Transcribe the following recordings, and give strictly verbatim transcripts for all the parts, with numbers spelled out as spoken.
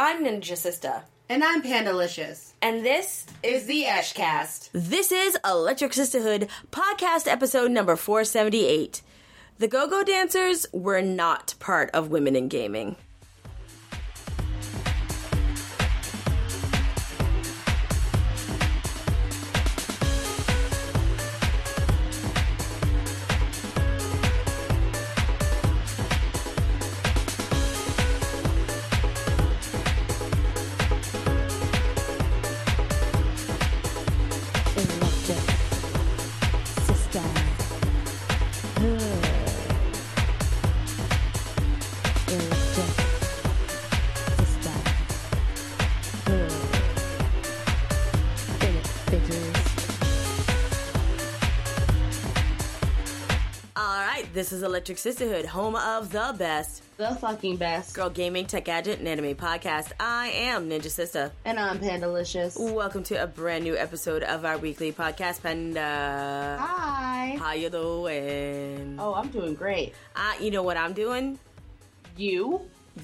I'm Ninja Sista. And I'm Pandalicious. And this is the Eshcast. This is Electric Sisterhood, podcast episode number four seventy-eight. The Go-Go Dancers were not part of Women in Gaming. This is Electric Sisterhood, home of the best. The fucking best. Girl gaming, tech gadget, and anime podcast. I am Ninja Sista. And I'm Pandalicious. Welcome to a brand new episode of our weekly podcast, Panda. Hi. How you doing? Oh, I'm doing great. Uh, you know what I'm doing? You?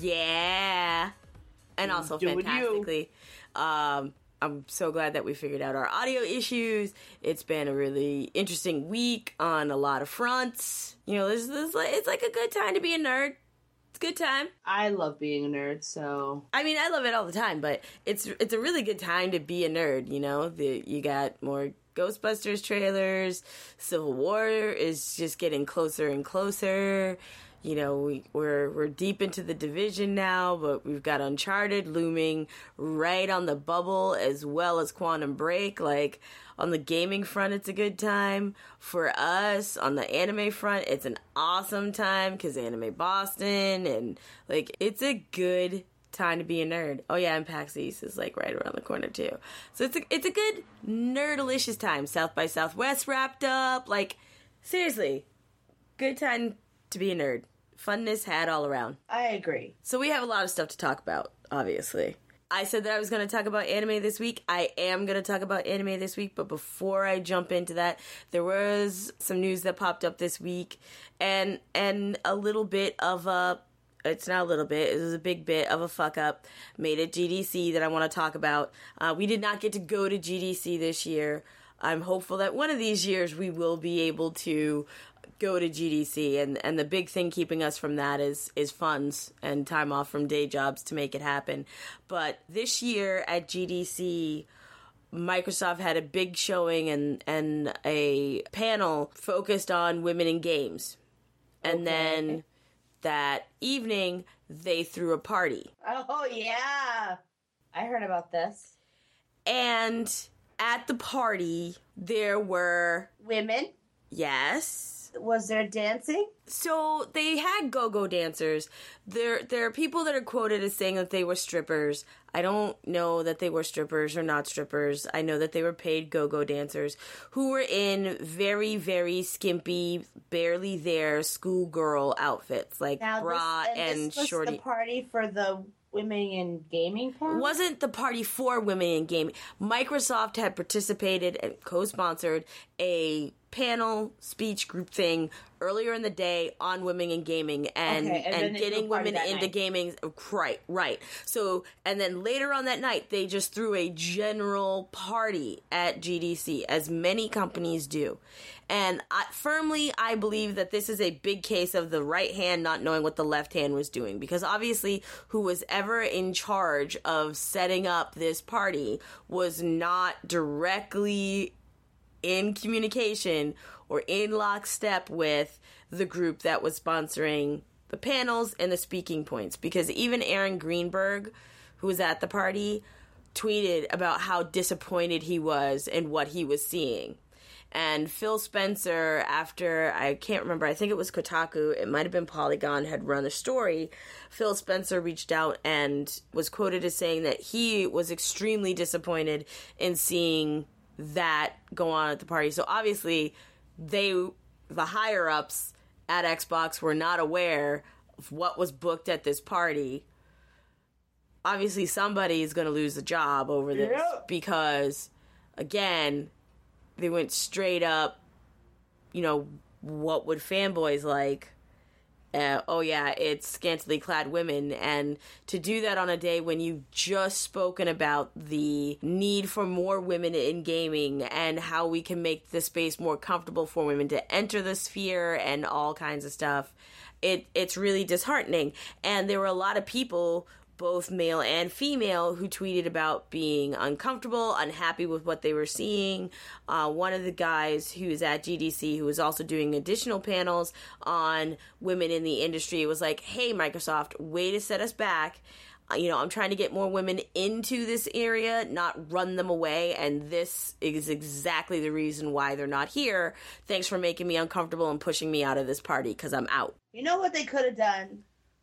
Yeah. And also doing fantastically. You. Um... I'm so glad that we figured out our audio issues. It's been a really interesting week on a lot of fronts. You know, this, this, it's like a good time to be a nerd. It's a good time. I love being a nerd, so... I mean, I love it all the time, but it's it's a really good time to be a nerd, you know? The, you got more Ghostbusters trailers. Civil War is just getting closer and closer. You know, we, we're we're deep into the Division now, but we've got Uncharted looming right on the bubble, as well as Quantum Break. Like, on the gaming front, it's a good time. For us, on the anime front, it's an awesome time, because Anime Boston, and, like, it's a good time to be a nerd. Oh, yeah, and PAX East is, like, right around the corner, too. So it's a, it's a good nerdalicious time. South by Southwest wrapped up. Like, seriously, good time to be a nerd. Funness had all around. I agree. So we have a lot of stuff to talk about, obviously. I said that I was going to talk about anime this week. I am going to talk about anime this week, but before I jump into that, there was some news that popped up this week, and and a little bit of a, it's not a little bit, it was a big bit of a fuck up made at G D C that I want to talk about. Uh, we did not get to go to G D C this year. I'm hopeful that one of these years we will be able to go to G D C, and, and the big thing keeping us from that is, is funds and time off from day jobs to make it happen. But this year at G D C, Microsoft had a big showing and, and a panel focused on women in games. And okay. Then that evening, they threw a party. Oh, yeah. I heard about this. And at the party, there were... women? Yes. Was there dancing? So they had go-go dancers. There there are people that are quoted as saying that they were strippers. I don't know that they were strippers or not strippers. I know that they were paid go-go dancers who were in very, very skimpy, barely there schoolgirl outfits, like now bra this, and, and this was shorty. The party for the women in gaming part? It wasn't the party for women in gaming. Microsoft had participated and co-sponsored a panel speech group thing earlier in the day on women in gaming and, okay, and, and getting women into night. gaming. Right, right. So, and then later on that night, they just threw a general party at G D C, as many companies do. And I, firmly, I believe that this is a big case of the right hand not knowing what the left hand was doing. Because obviously, who was ever in charge of setting up this party was not directly in communication or in lockstep with the group that was sponsoring the panels and the speaking points. Because even Aaron Greenberg, who was at the party, tweeted about how disappointed he was in what he was seeing. And Phil Spencer, after, I can't remember, I think it was Kotaku, it might have been Polygon, had run a story. Phil Spencer reached out and was quoted as saying that he was extremely disappointed in seeing that go on at the party. So obviously, they, the higher-ups at Xbox were not aware of what was booked at this party. Obviously, somebody is going to lose the job over this yeah. because, again, they went straight up, you know, what would fanboys like? Uh, oh yeah, it's scantily clad women, and to do that on a day when you've just spoken about the need for more women in gaming and how we can make the space more comfortable for women to enter the sphere and all kinds of stuff, it it's really disheartening. And there were a lot of people, both male and female, who tweeted about being uncomfortable, unhappy with what they were seeing. Uh, one of the guys who's at G D C, who was also doing additional panels on women in the industry, was like, hey, Microsoft, way to set us back. Uh, you know, I'm trying to get more women into this area, not run them away, and this is exactly the reason why they're not here. Thanks for making me uncomfortable and pushing me out of this party, because I'm out. You know what they could have done?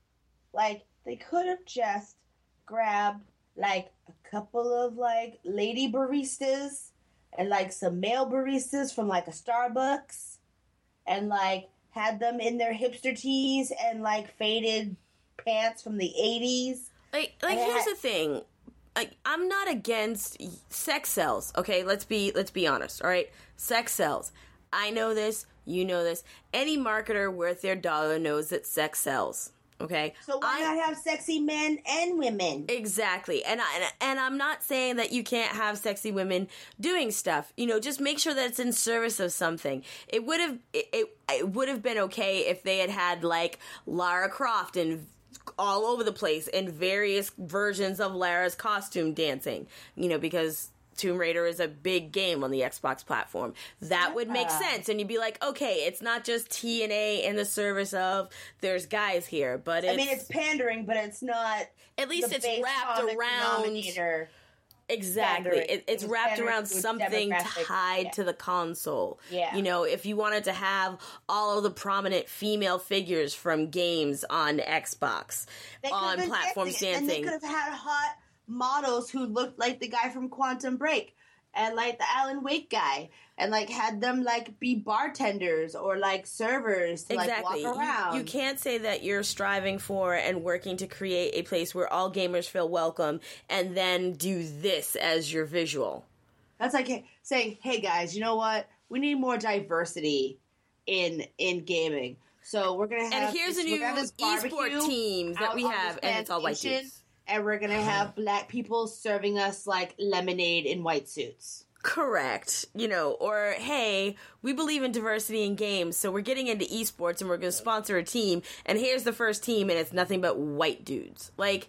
Like, they could have just grabbed, like, a couple of, like, lady baristas and, like, some male baristas from, like, a Starbucks and, like, had them in their hipster tees and, like, faded pants from the eighties. Like, like And here's had- the thing. Like, I'm not against sex sells, okay? Let's be let's be honest, all right? Sex sells. I know this. You know this. Any marketer worth their dollar knows that sex sells. Okay. So why I, not have sexy men and women? Exactly. And I, and I'm not saying that you can't have sexy women doing stuff. You know, just make sure that it's in service of something. It would have it, it, it would have been okay if they had had like Lara Croft and all over the place in various versions of Lara's costume dancing. You know, because Tomb Raider is a big game on the Xbox platform. That would make Yeah. sense. And you'd be like, okay, it's not just T N A in the service of there's guys here, but it's, I mean, it's pandering, but it's not. at least the it's base wrapped common around. denominator. Exactly. pandering. It, it's It was wrapped pandering around to a something demographic, tied yeah. to the console. Yeah. You know, if you wanted to have all of the prominent female figures from games on Xbox, They could have on been platforms dancing, and they dancing. could have had hot models who looked like the guy from Quantum Break and like the Alan Wake guy, and like had them like be bartenders or like servers to Exactly. like walk around. You, you can't say that you're striving for and working to create a place where all gamers feel welcome and then do this as your visual. That's like saying, "Hey guys, you know what? We need more diversity in in gaming. So we're gonna have And here's this, a we're new gonna have this barbecue esport teams that out we on have, this and it's all white plantation, dudes." And we're gonna have black people serving us like lemonade in white suits. Correct. You know, or hey, we believe in diversity in games, so we're getting into esports and we're going to sponsor a team, and here's the first team, and it's nothing but white dudes. Like,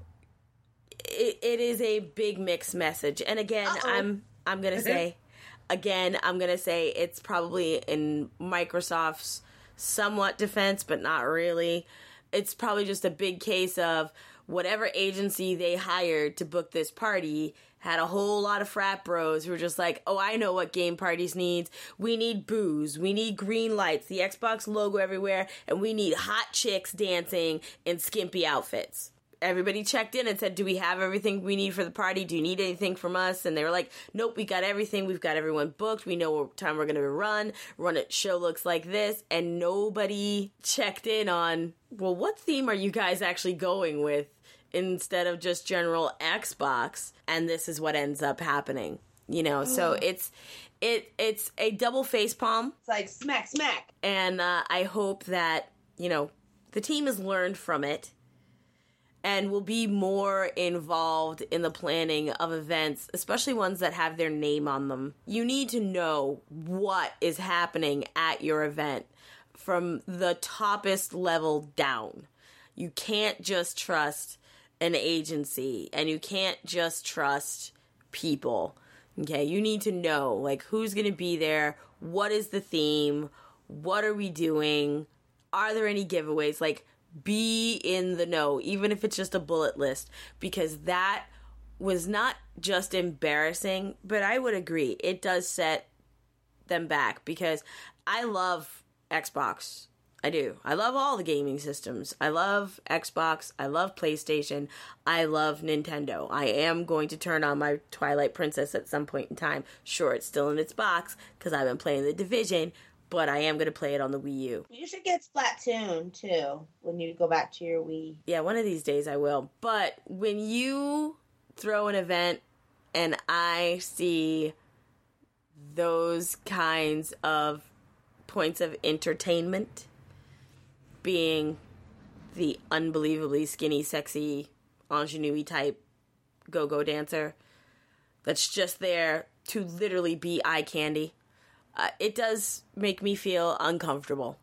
it, it is a big mixed message. And again, Uh-oh. I'm I'm going to say, again, I'm going to say it's probably in Microsoft's somewhat defense, but not really. It's probably just a big case of whatever agency they hired to book this party had a whole lot of frat bros who were just like, oh, I know what game parties needs. We need booze. We need green lights, the Xbox logo everywhere, and we need hot chicks dancing in skimpy outfits. Everybody checked in and said, do we have everything we need for the party? Do you need anything from us? And they were like, nope, we got everything. We've got everyone booked. We know what time we're going to run. Run it. Show looks like this. And nobody checked in on, well, what theme are you guys actually going with instead of just general Xbox? And this is what ends up happening. You know, so it's it it's a double face palm. It's like smack, smack. And uh, I hope that, you know, the team has learned from it and will be more involved in the planning of events, especially ones that have their name on them. You need to know what is happening at your event from the toppest level down. You can't just trust an agency, and you can't just trust people. Okay, you need to know, like, who's going to be there, what is the theme, what are we doing, are there any giveaways, like, be in the know, even if it's just a bullet list, because that was not just embarrassing, but I would agree, it does set them back, because I love Xbox. I do. I love all the gaming systems. I love Xbox. I love PlayStation. I love Nintendo. I am going to turn on my Twilight Princess at some point in time. Sure, it's still in its box, because I've been playing The Division, but I am going to play it on the Wii U. You should get Splatoon, too, when you go back to your Wii. Yeah, one of these days I will. But when you throw an event and I see those kinds of points of entertainment being the unbelievably skinny, sexy, ingenue type go-go dancer that's just there to literally be eye candy. Uh, it does make me feel uncomfortable.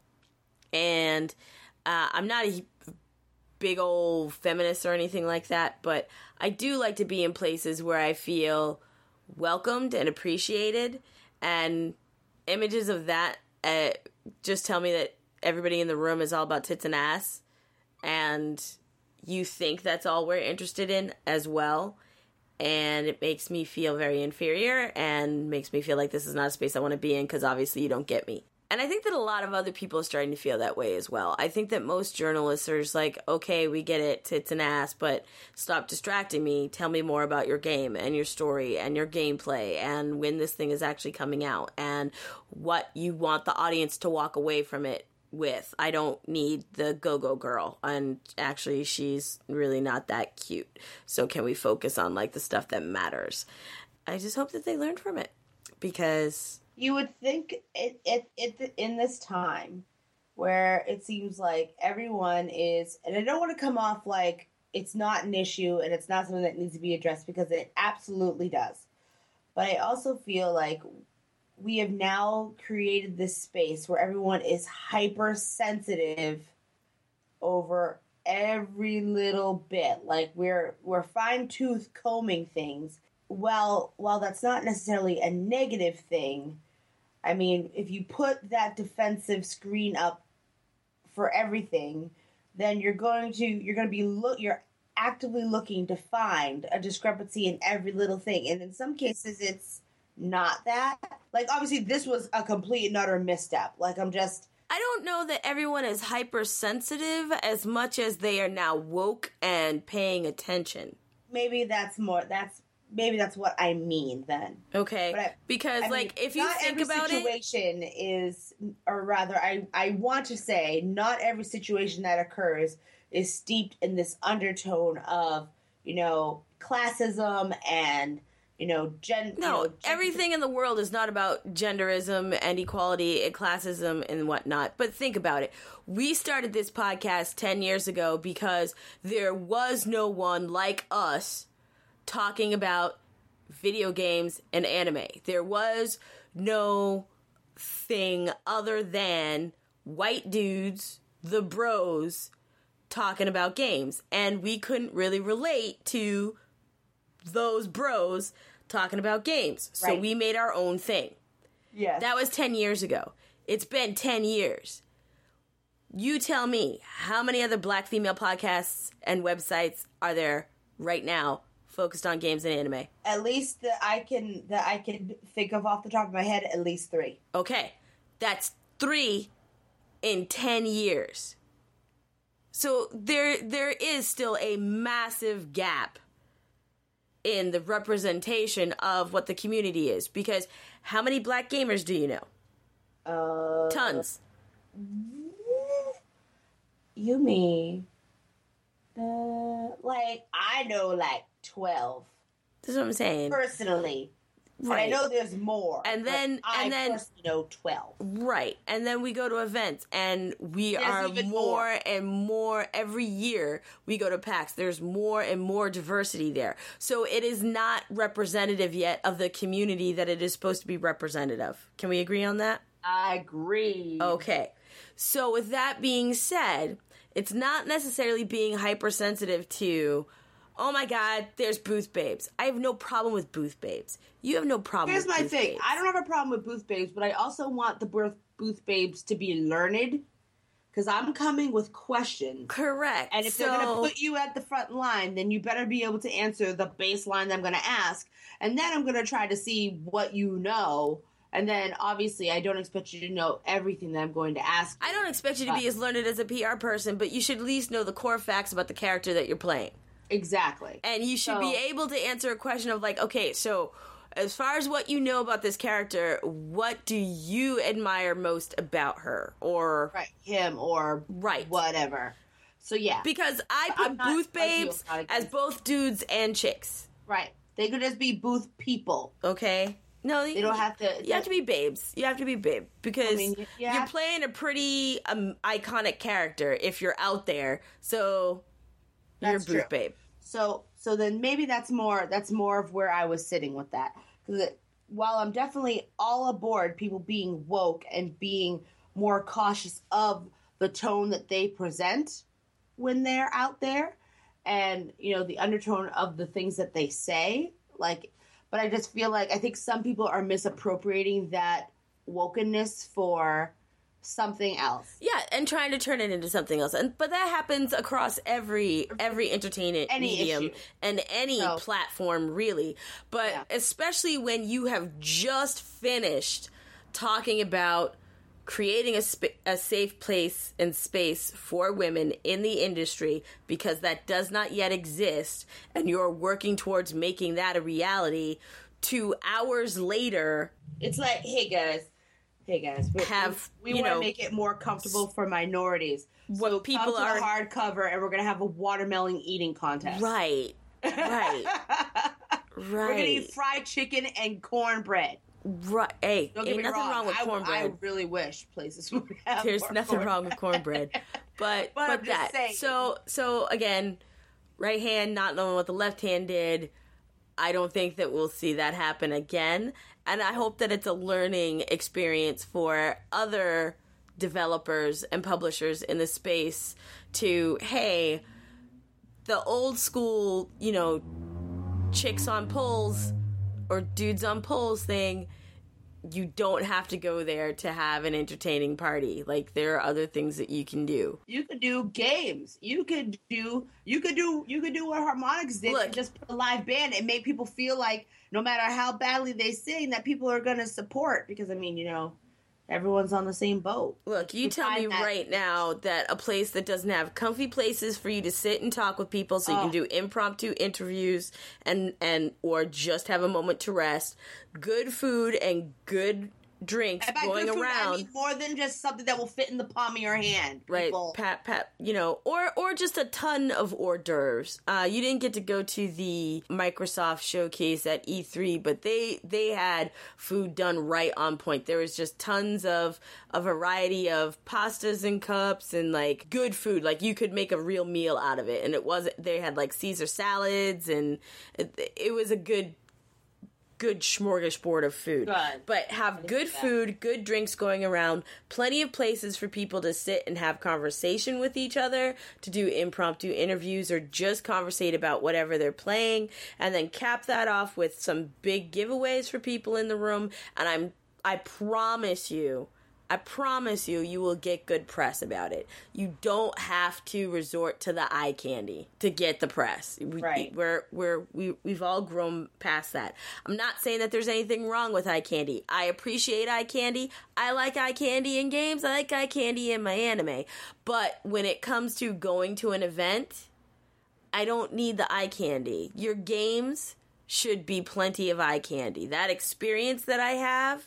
And uh, I'm not a big old feminist or anything like that, but I do like to be in places where I feel welcomed and appreciated, and images of that uh, just tell me that everybody in the room is all about tits and ass, and you think that's all we're interested in as well, and it makes me feel very inferior and makes me feel like this is not a space I want to be in because obviously you don't get me. And I think that a lot of other people are starting to feel that way as well. I think that most journalists are just like, okay, we get it, tits and ass, but stop distracting me. Tell me more about your game and your story and your gameplay and when this thing is actually coming out and what you want the audience to walk away from it with. I don't need the go-go girl, and actually she's really not that cute. So can we focus on like the stuff that matters? I just hope that they learned from it, because you would think it, it, it, in this time where it seems like everyone is, and I don't want to come off like it's not an issue and it's not something that needs to be addressed, because it absolutely does. But I also feel like we have now created this space where everyone is hypersensitive over every little bit. Like we're we're fine-tooth combing things. Well, while that's not necessarily a negative thing, I mean, if you put that defensive screen up for everything, then you're going to you're going to be look you're actively looking to find a discrepancy in every little thing. And in some cases it's not that. Like obviously this was a complete and utter misstep. Like I'm just I don't know that everyone is hypersensitive as much as they are now woke and paying attention. Maybe that's more that's Maybe that's what I mean then. Okay. But I, because, I like, mean, if you think about it. Not every situation is, or rather, I, I want to say, not every situation that occurs is steeped in this undertone of, you know, classism and, you know, gen. No, you know, gen- everything in the world is not about genderism and equality and classism and whatnot. But think about it. We started this podcast ten years ago because there was no one like us talking about video games and anime. There was no thing other than white dudes, the bros, talking about games. And we couldn't really relate to those bros talking about games. So right. we made our own thing. Yes. That was ten years ago. It's been ten years. You tell me, how many other black female podcasts and websites are there right now focused on games and anime? At least that I can that I can think of off the top of my head, at least three. Okay, that's three in ten years. So there there is still a massive gap in the representation of what the community is. Because how many black gamers do you know? Uh, Tons. You mean uh, like I know like twelve. That's what I'm saying. Personally. Right. And I know there's more. And then I and then personally know twelve. Right. And then we go to events and we There's are even more, more and more every year we go to PAX. There's more and more diversity there. So it is not representative yet of the community that it is supposed to be representative of. Can we agree on that? I agree. Okay. So with that being said, it's not necessarily being hypersensitive to, oh my God, there's booth babes. I have no problem with booth babes. You have no problem Here's with my booth thing. babes. I don't have a problem with booth babes, but I also want the booth, booth babes to be learned, because I'm coming with questions. Correct. And if so, they're going to put you at the front line, then you better be able to answer the baseline that I'm going to ask. And then I'm going to try to see what you know. And then, obviously, I don't expect you to know everything that I'm going to ask you. I don't expect you to be as learned as a P R person, but you should at least know the core facts about the character that you're playing. Exactly. And you should So- be able to answer a question of like, okay, so as far as what you know about this character, what do you admire most about her? Or Right, him or Right. whatever. So, yeah. Because I I'm put not booth like you, babes I'm not as against- both dudes and chicks. Right. They could just be booth people. Okay? No, they don't have to. You have to be babes. You have to be babe because I mean, yeah. you're playing a pretty um, iconic character if you're out there. So you're a booth babe. So so then maybe that's more that's more of where I was sitting with that, because while I'm definitely all aboard people being woke and being more cautious of the tone that they present when they're out there, and you know the undertone of the things that they say, like. But I just feel like I think some people are misappropriating that wokenness for something else. Yeah, and trying to turn it into something else. And but that happens across every every entertainment any medium issue. And any so, platform, really. But yeah. especially when you have just finished talking about creating a, sp- a safe place and space for women in the industry, because that does not yet exist, and you're working towards making that a reality. Two hours later, it's like, hey guys, hey guys, we, have we, we want to make it more comfortable for minorities. What so people come to are the hardcover, and we're gonna have a watermelon eating contest. Right, right, right. We're gonna eat fried chicken and cornbread. Right. Hey, Don't get ain't me nothing wrong. wrong with I, cornbread. I really wish places would have There's more nothing cornbread. wrong with cornbread. But but, but that. Saying. So so again, right hand not knowing what the left hand did. I don't think that we'll see that happen again. And I hope that it's a learning experience for other developers and publishers in the space to, hey, the old school, you know, chicks on poles or dudes on poles thing, you don't have to go there to have an entertaining party. Like, there are other things that you can do. You could do games. You could do you could do you could do what Harmonix did. Look, and just put a live band and make people feel like no matter how badly they sing, that people are going to support. Because I mean, you know, everyone's on the same boat. Look, you, you tell me that- right now that a place that doesn't have comfy places for you to sit and talk with people so you oh. can do impromptu interviews and, and or just have a moment to rest, good food and good drinks and by going good food, around. I mean more than just something that will fit in the palm of your hand. Right, people. pat, pat, you know, or or just a ton of hors d'oeuvres. Uh, you didn't get to go to the Microsoft showcase at E three, but they they had food done right on point. There was just tons of a variety of pastas and cups and like good food. Like you could make a real meal out of it, and it wasn't. They had like Caesar salads, and it, it was a good. good smorgasbord of food. Good. But have good food, good drinks going around, plenty of places for people to sit and have conversation with each other, to do impromptu interviews or just conversate about whatever they're playing, and then cap that off with some big giveaways for people in the room. And I'm I promise you I promise you, you will get good press about it. You don't have to resort to the eye candy to get the press. We, right. We're, we're, we, we've all grown past that. I'm not saying that there's anything wrong with eye candy. I appreciate eye candy. I like eye candy in games. I like eye candy in my anime. But when it comes to going to an event, I don't need the eye candy. Your games should be plenty of eye candy. That experience that I have,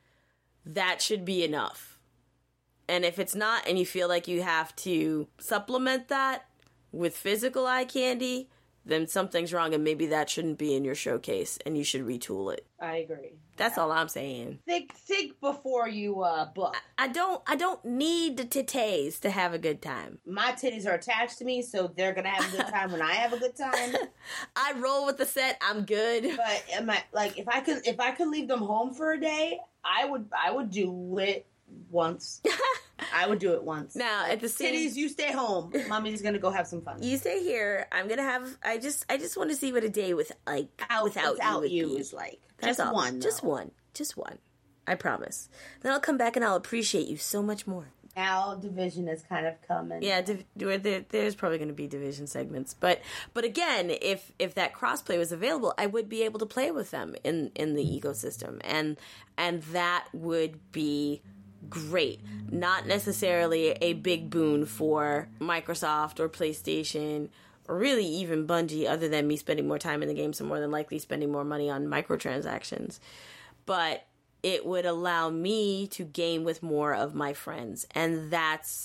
that should be enough. And if it's not, and you feel like you have to supplement that with physical eye candy, then something's wrong, and maybe that shouldn't be in your showcase, and you should retool it. I agree. That's yeah. all I'm saying. Think, think before you uh, book. I, I don't, I don't need the titties to have a good time. My titties are attached to me, so they're gonna have a good time when I have a good time. I roll with the set. I'm good. But am I like if I could, if I could leave them home for a day, I would, I would do it once. I would do it once. Now, like, at the same... Titties, you stay home. Mommy's gonna go have some fun. You stay here. I'm gonna have... I just I just want to see what a day with like Out, without, without you, you is like. That's just all. one. Though. Just one. Just one. I promise. Then I'll come back and I'll appreciate you so much more. Now Division is kind of coming. Yeah, div- there, there's probably going to be Division segments, but but again, if if that crossplay was available, I would be able to play with them in in the ecosystem, and and that would be great. Not necessarily a big boon for Microsoft or PlayStation, or really even Bungie, other than me spending more time in the game, so more than likely spending more money on microtransactions, but it would allow me to game with more of my friends, and that's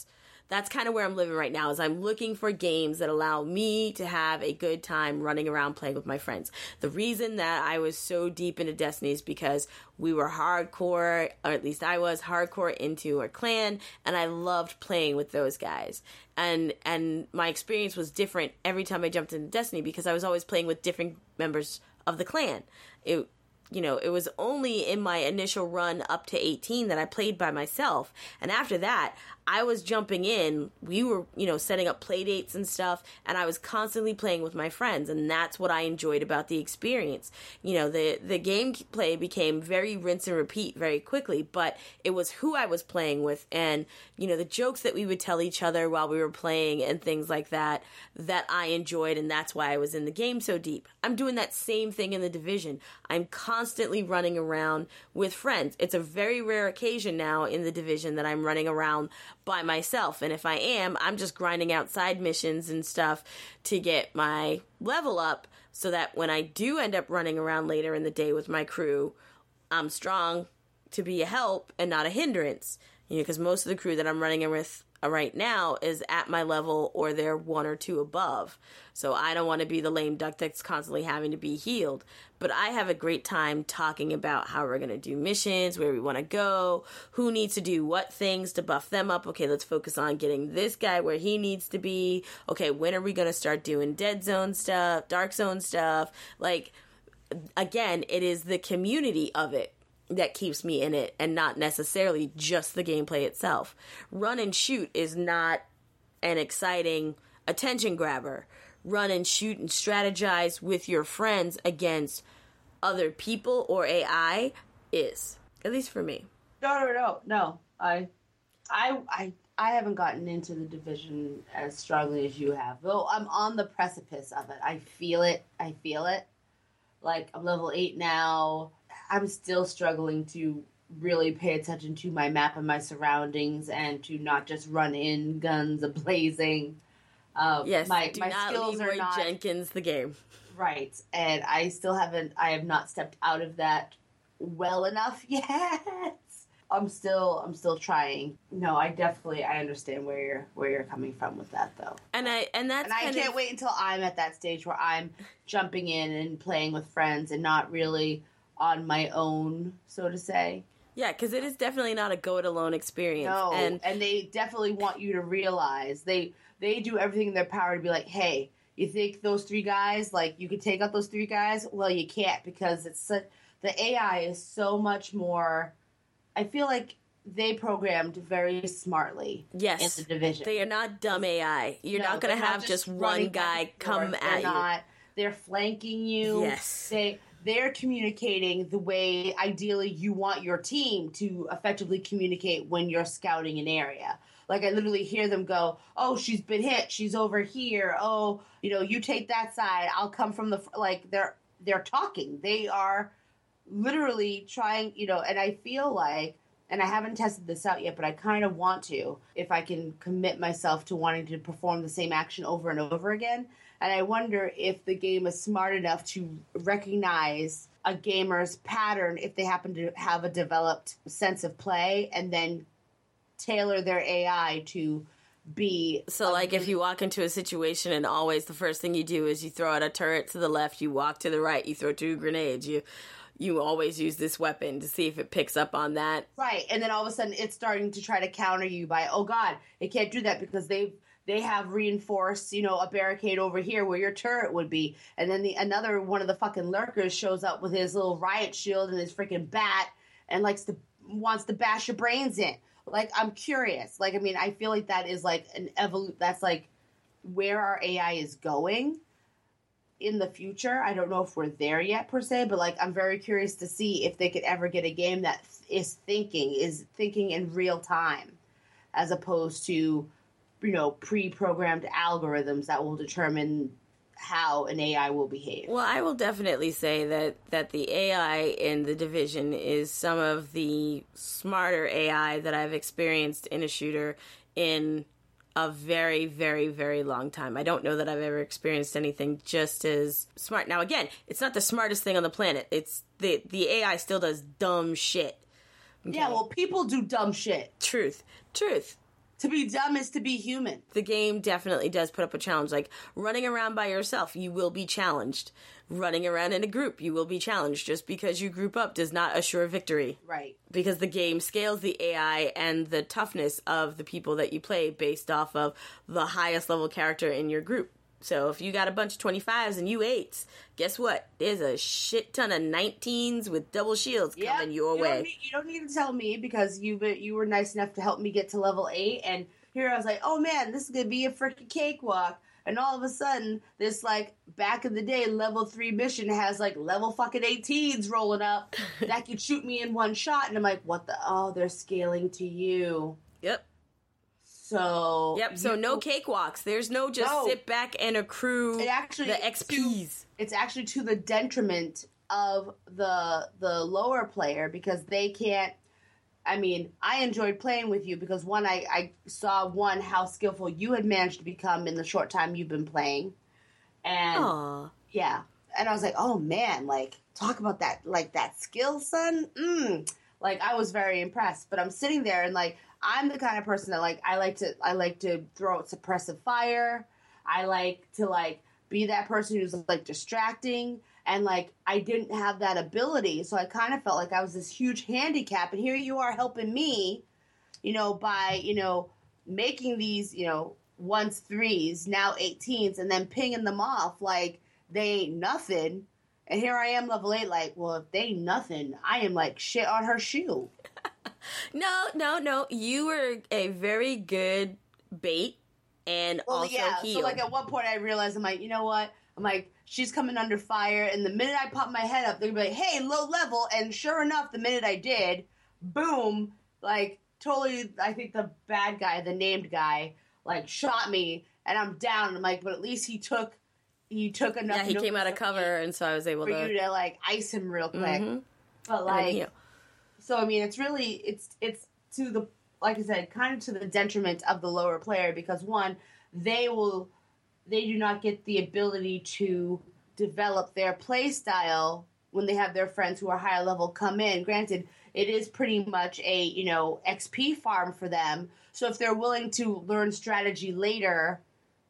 that's kind of where I'm living right now, is I'm looking for games that allow me to have a good time running around playing with my friends. The reason that I was so deep into Destiny is because we were hardcore, or at least I was hardcore into our clan, and I loved playing with those guys. And and my experience was different every time I jumped into Destiny because I was always playing with different members of the clan. It You know, it was only in my initial run up to eighteen that I played by myself. And after that, I was jumping in. We were, you know, setting up play dates and stuff. And I was constantly playing with my friends. And that's what I enjoyed about the experience. You know, the, the gameplay became very rinse and repeat very quickly. But it was who I was playing with and, you know, the jokes that we would tell each other while we were playing and things like that, that I enjoyed. And that's why I was in the game so deep. I'm doing that same thing in the Division. I'm constantly running around with friends. It's a very rare occasion now in the Division that I'm running around by myself. And if I am, I'm just grinding out side missions and stuff to get my level up so that when I do end up running around later in the day with my crew, I'm strong to be a help and not a hindrance. You know, because most of the crew that I'm running with right now is at my level or they're one or two above. So I don't want to be the lame duck that's constantly having to be healed. But I have a great time talking about how we're going to do missions, where we want to go, who needs to do what things to buff them up. Okay, let's focus on getting this guy where he needs to be. Okay, when are we going to start doing dead zone stuff, dark zone stuff? Like, again, it is the community of it that keeps me in it and not necessarily just the gameplay itself. Run and shoot is not an exciting attention grabber. Run and shoot and strategize with your friends against other people or A I is, at least for me. No, no, no, no. I, I, I, I haven't gotten into the Division as strongly as you have. Though I'm on the precipice of it. I feel it. I feel it. Like, I'm level eight now. I'm still struggling to really pay attention to my map and my surroundings and to not just run in guns a-blazing. Um, yes, my, do my not skills Leroy are not Jenkins the game. Right, and I still haven't, I have not stepped out of that well enough yet. I'm still, I'm still trying. No, I definitely, I understand where you're, where you're coming from with that, though. And I, and that's, and I can't of... wait until I'm at that stage where I'm jumping in and playing with friends and not really on my own, so to say. Yeah, because it is definitely not a go-it-alone experience. No, and and they definitely want you to realize they they do everything in their power to be like, hey, you think those three guys, like, you could take out those three guys? Well, you can't, because it's such, the A I is so much more. I feel like they programmed very smartly. Yes, in the Division. They are not dumb A I. You're no, not going to have just, just one guy come they're at not, you. They're flanking you. Yes, they. They're communicating the way, ideally, you want your team to effectively communicate when you're scouting an area. Like, I literally hear them go, oh, she's been hit. She's over here. Oh, you know, you take that side. I'll come from the, like, they're, they're talking. They are literally trying, you know, and I feel like, and I haven't tested this out yet, but I kind of want to, if I can commit myself to wanting to perform the same action over and over again. And I wonder if the game is smart enough to recognize a gamer's pattern if they happen to have a developed sense of play and then tailor their A I to be... So, like, if you walk into a situation and always the first thing you do is you throw out a turret to the left, you walk to the right, you throw two grenades, you... You always use this weapon to see if it picks up on that. Right, and then all of a sudden it's starting to try to counter you by, oh god, it can't do that because they've they have reinforced, you know, a barricade over here where your turret would be. And then the another one of the fucking lurkers shows up with his little riot shield and his freaking bat and likes to wants to bash your brains in. Like, I'm curious. Like, I mean, I feel like that is like an evolu- that's like where our A I is going in the future. I don't know if we're there yet per se, but like, I'm very curious to see if they could ever get a game that is thinking, is thinking in real time, as opposed to, you know, pre-programmed algorithms that will determine how an A I will behave. Well, I will definitely say that, that the A I in the Division is some of the smarter A I that I've experienced in a shooter in a very, very, very long time. I don't know that I've ever experienced anything just as smart. Now, again, it's not the smartest thing on the planet. It's the the A I still does dumb shit. Okay? Yeah, well, people do dumb shit. Truth. Truth. To be dumb is to be human. The game definitely does put up a challenge. Like, running around by yourself, you will be challenged. Running around in a group, you will be challenged. Just because you group up does not assure victory. Right. Because the game scales the A I and the toughness of the people that you play based off of the highest level character in your group. So if you got a bunch of twenty-fives and you eights, guess what? There's a shit ton of nineteens with double shields yep. coming your you way. Don't need, you don't need to tell me because you you were nice enough to help me get to level eight, and here I was like, oh man, this is gonna be a freaking cakewalk. And all of a sudden, this like back in the day level three mission has like level fucking eighteens rolling up that could shoot me in one shot, and I'm like, what the? Oh, they're scaling to you. Yep. So yep. So you, no cakewalks. There's no just no. sit back and accrue it actually, the X Ps. To, it's actually to the detriment of the the lower player because they can't. I mean, I enjoyed playing with you because one, I, I saw one how skillful you had managed to become in the short time you've been playing, and Aww. yeah, and I was like, oh man, like talk about that, like that skill, son. Mm. Like I was very impressed, but I'm sitting there and like. I'm the kind of person that like I like to I like to throw out suppressive fire. I like to like be that person who's like distracting, and like I didn't have that ability, so I kind of felt like I was this huge handicap. And here you are helping me, you know, by you know making these you know once threes now eighteens, and then pinging them off like they ain't nothing. And here I am level eight, like, well, if they ain't nothing, I am like shit on her shoe. No, no, no. You were a very good bait and well, also yeah. heal. So, like, at one point I realized, I'm like, you know what? I'm like, she's coming under fire. And the minute I pop my head up, they're going to be like, hey, low level. And sure enough, the minute I did, boom, like, totally, I think the bad guy, the named guy, like, shot me. And I'm down. And I'm like, but at least he took, he took enough. Yeah, he came out of cover. And so I was able for to. For you to, like, ice him real quick. Mm-hmm. But, like. So, I mean, it's really, it's it's to the, like I said, kind of to the detriment of the lower player because, one, they will, they do not get the ability to develop their play style when they have their friends who are higher level come in. Granted, it is pretty much a, you know, X P farm for them. So if they're willing to learn strategy later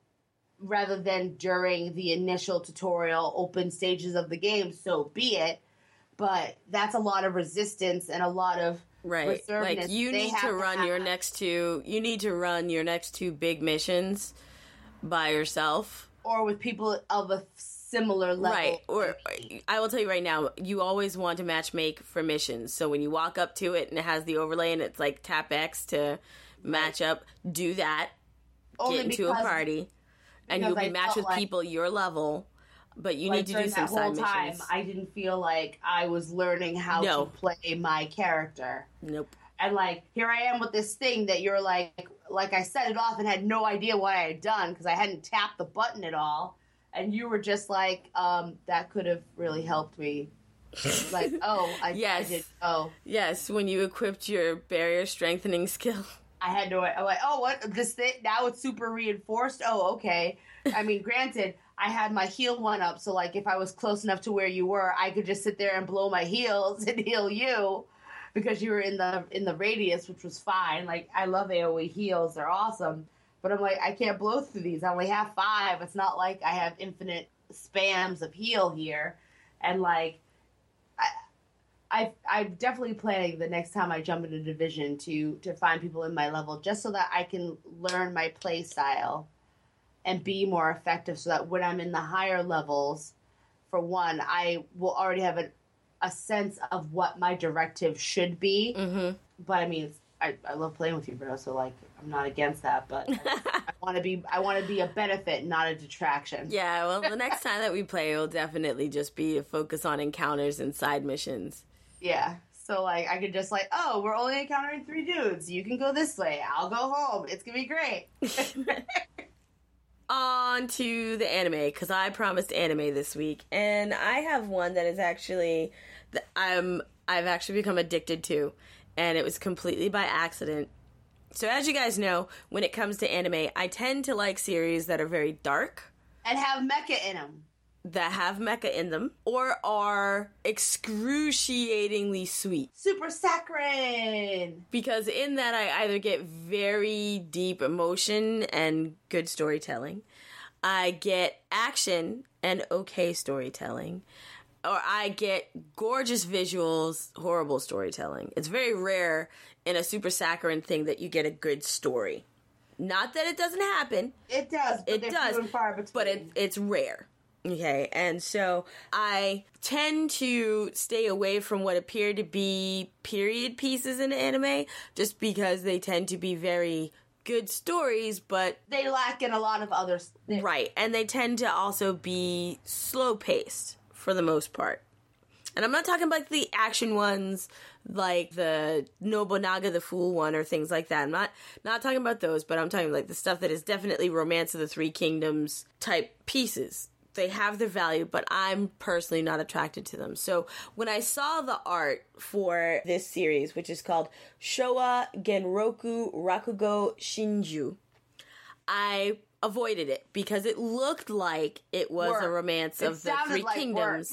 rather than during the initial tutorial open stages of the game, so be it. But that's a lot of resistance and a lot of right. Like you they need to run to your next two. You need to run your next two big missions by yourself, or with people of a similar level. Right. Or I will tell you right now, you always want to match make for missions. So when you walk up to it and it has the overlay and it's like tap X to match right. up, do that. Only get into because, a party, and you'll be I matched with like, people your level. But you like need to do some side missions. Time, I didn't feel like I was learning how no. to play my character. Nope. And, like, here I am with this thing that you're, like, like I set it off and had no idea what I had done because I hadn't tapped the button at all. And you were just like, um, that could have really helped me. Like, oh, I, yes. I did, oh. Yes, when you equipped your barrier strengthening skill. I had no, I'm like, oh, what, this thing, now it's super reinforced? Oh, okay. I mean, granted, I had my heal one up, so, like, if I was close enough to where you were, I could just sit there and blow my heals and heal you because you were in the in the radius, which was fine. Like, I love A O E heals. They're awesome. But I'm like, I can't blow through these. I only have five. It's not like I have infinite spams of heal here. And, like, I, I, I'm definitely planning the next time I jump into Division to, to find people in my level just so that I can learn my play style and be more effective so that when I'm in the higher levels, for one, I will already have a, a sense of what my directive should be. Mm-hmm. But, I mean, it's, I, I love playing with you, bro, so, like, I'm not against that, but I, I want to be I want to be a benefit, not a detraction. Yeah, well, the next time that we play, it'll definitely just be a focus on encounters and side missions. Yeah. So, like, I could just, like, oh, we're only encountering three dudes. You can go this way. I'll go home. It's going to be great. On to the anime, because I promised anime this week. And I have one that is actually, I'm, I've actually become addicted to. And it was completely by accident. So as you guys know, when it comes to anime, I tend to like series that are very dark. And have mecha in them. that have mecha in them or are excruciatingly sweet. Super saccharine! Because in that I either get very deep emotion and good storytelling, I get action and okay storytelling, or I get gorgeous visuals, horrible storytelling. It's very rare in a super saccharine thing that you get a good story. Not that it doesn't happen. It does, but it does, but it, it's rare. Okay, and so I tend to stay away from what appear to be period pieces in anime, just because they tend to be very good stories, but they lack in a lot of others. Right, and they tend to also be slow-paced for the most part. And I'm not talking about like the action ones, like the Nobunaga the Fool one or things like that. I'm not not talking about those, but I'm talking like the stuff that is definitely Romance of the Three Kingdoms type pieces. They have their value, but I'm personally not attracted to them. So when I saw the art for this series, which is called Showa Genroku Rakugo Shinju, I avoided it because it looked like it was work. a Romance it of the Three like Kingdoms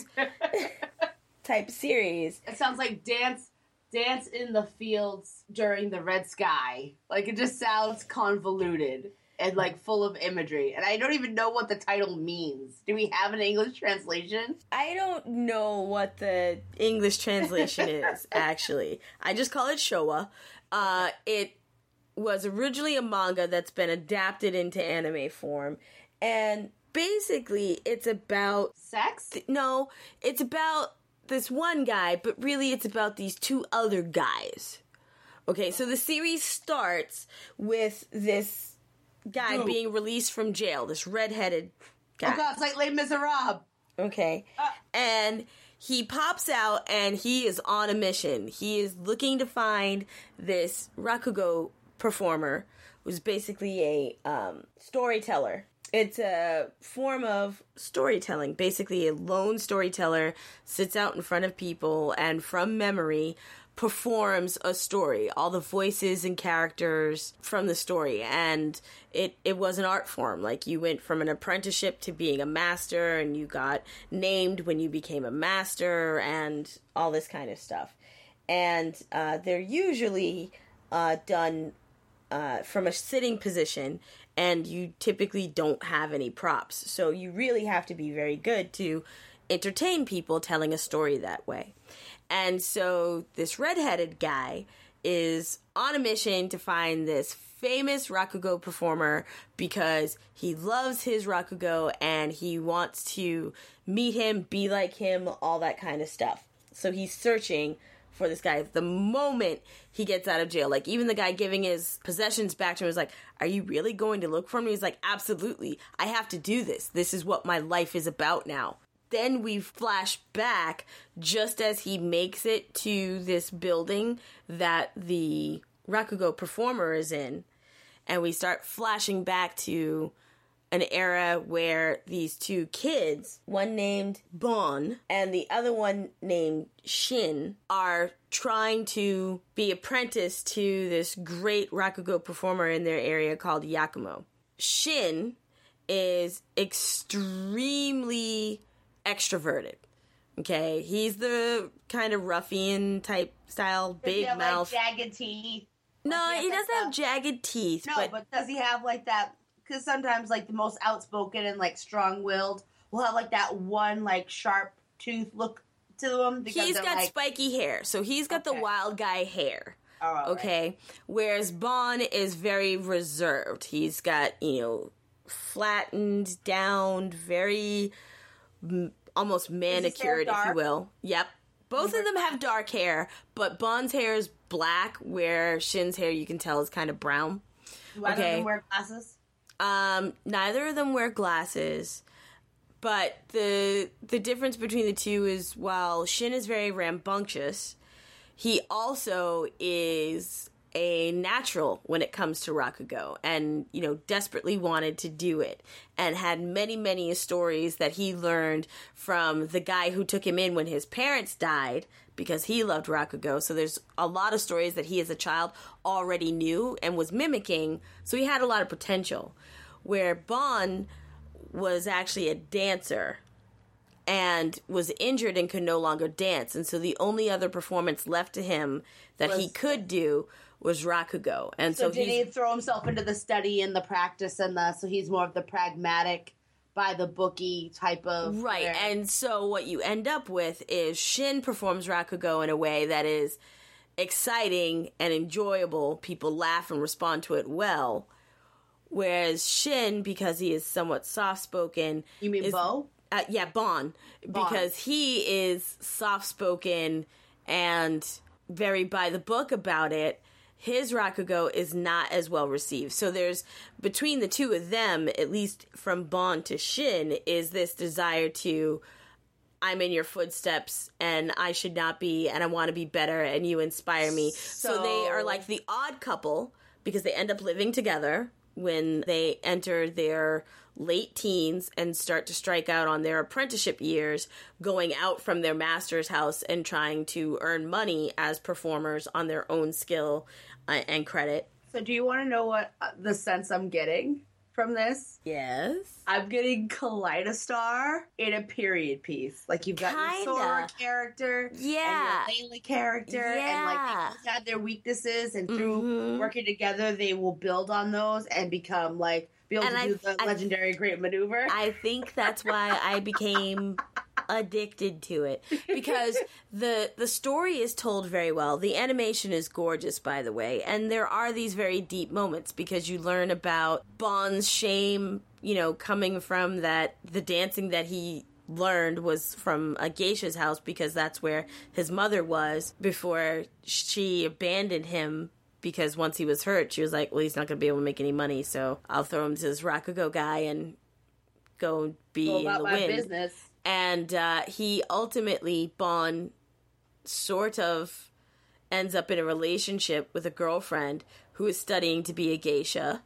type series. It sounds like dance dance in the fields during the red sky. Like, it just sounds convoluted and like full of imagery. And I don't even know what the title means. Do we have an English translation? I don't know what the English translation is, actually. I just call it Showa. Uh, it was originally a manga that's been adapted into anime form. And basically, it's about... Sex? Th- no, it's about this one guy, but really it's about these two other guys. Okay, so the series starts with this guy Ooh. being released from jail, this redheaded guy. Oh god, it's like Les Miserables. Okay. Uh. And he pops out and he is on a mission. He is looking to find this Rakugo performer, who's basically a um, storyteller. It's a form of storytelling. Basically, a lone storyteller sits out in front of people and from memory performs a story, all the voices and characters from the story. And it, it was an art form. Like, you went from an apprenticeship to being a master, and you got named when you became a master, and all this kind of stuff. And uh, they're usually uh, done uh, from a sitting position, and you typically don't have any props. So you really have to be very good to entertain people telling a story that way. And so this redheaded guy is on a mission to find this famous Rakugo performer because he loves his Rakugo and he wants to meet him, be like him, all that kind of stuff. So he's searching for this guy. The moment he gets out of jail, like, even the guy giving his possessions back to him was like, are you really going to look for him? He's like, absolutely. I have to do this. This is what my life is about now. Then we flash back just as he makes it to this building that the Rakugo performer is in. And we start flashing back to an era where these two kids, one named Bon and the other one named Shin, are trying to be apprenticed to this great Rakugo performer in their area called Yakumo. Shin is extremely extroverted. Okay, he's the kind of ruffian type style, does big he have, mouth. Like, jagged teeth? No, like, he, he doesn't have jagged teeth. No, but, but does he have like that? Because sometimes, like, the most outspoken and like strong-willed will have like that one like sharp tooth look to them. Because he's got like... spiky hair, so he's got okay. the wild guy hair. Oh, okay, right. Whereas Bon is very reserved. He's got, you know, flattened down, very m- almost manicured, if you will. Yep. Both of them have dark hair, but Bon's hair is black, where Shin's hair, you can tell, is kind of brown. Do either okay. of them wear glasses? Um, neither of them wear glasses, but the the difference between the two is, while Shin is very rambunctious, he also is a natural when it comes to Rakugo, and, you know, desperately wanted to do it, and had many, many stories that he learned from the guy who took him in when his parents died, because he loved Rakugo. So there's a lot of stories that he as a child already knew and was mimicking, so he had a lot of potential. Where Bon was actually a dancer, and was injured and could no longer dance. And so the only other performance left to him that Was- he could do was Rakugo. And So, so, did he's, he throw himself into the study and the practice and the so he's more of the pragmatic, by the bookie type of right. player. And so what you end up with is Shin performs Rakugo in a way that is exciting and enjoyable. People laugh and respond to it well. Whereas Shin, because he is somewhat soft-spoken... You mean is, Bo? Uh, yeah, Bon. Bon. Because he is soft-spoken and very by the book about it. His Rakugo is not as well received. So there's, between the two of them, at least from Bon to Shin, is this desire to, I'm in your footsteps, and I should not be, and I want to be better, and you inspire me. So, So- they are like the odd couple, because they end up living together when they enter their late teens and start to strike out on their apprenticeship years, going out from their master's house and trying to earn money as performers on their own skill uh, and credit. So do you want to know what uh, the sense I'm getting from this? Yes. I'm getting Kaleidostar in a period piece. Like you've got Kinda. your Sora character, Yeah. and your Layla character, and like Yeah. they both have their weaknesses, and through Mhm. working together, they will build on those and become like be able And to I- do the I- legendary great maneuver. I think that's why I became addicted to it, because the the story is told very well. The animation is gorgeous, by the way, and there are these very deep moments because you learn about Bon's shame, you know, coming from that the dancing that he learned was from a geisha's house because that's where his mother was before she abandoned him. Because once he was hurt, she was like, well, he's not going to be able to make any money, so I'll throw him to this Rakugo guy and go be Go in about the my wind. business. And uh, he ultimately, Bon, sort of ends up in a relationship with a girlfriend who is studying to be a geisha.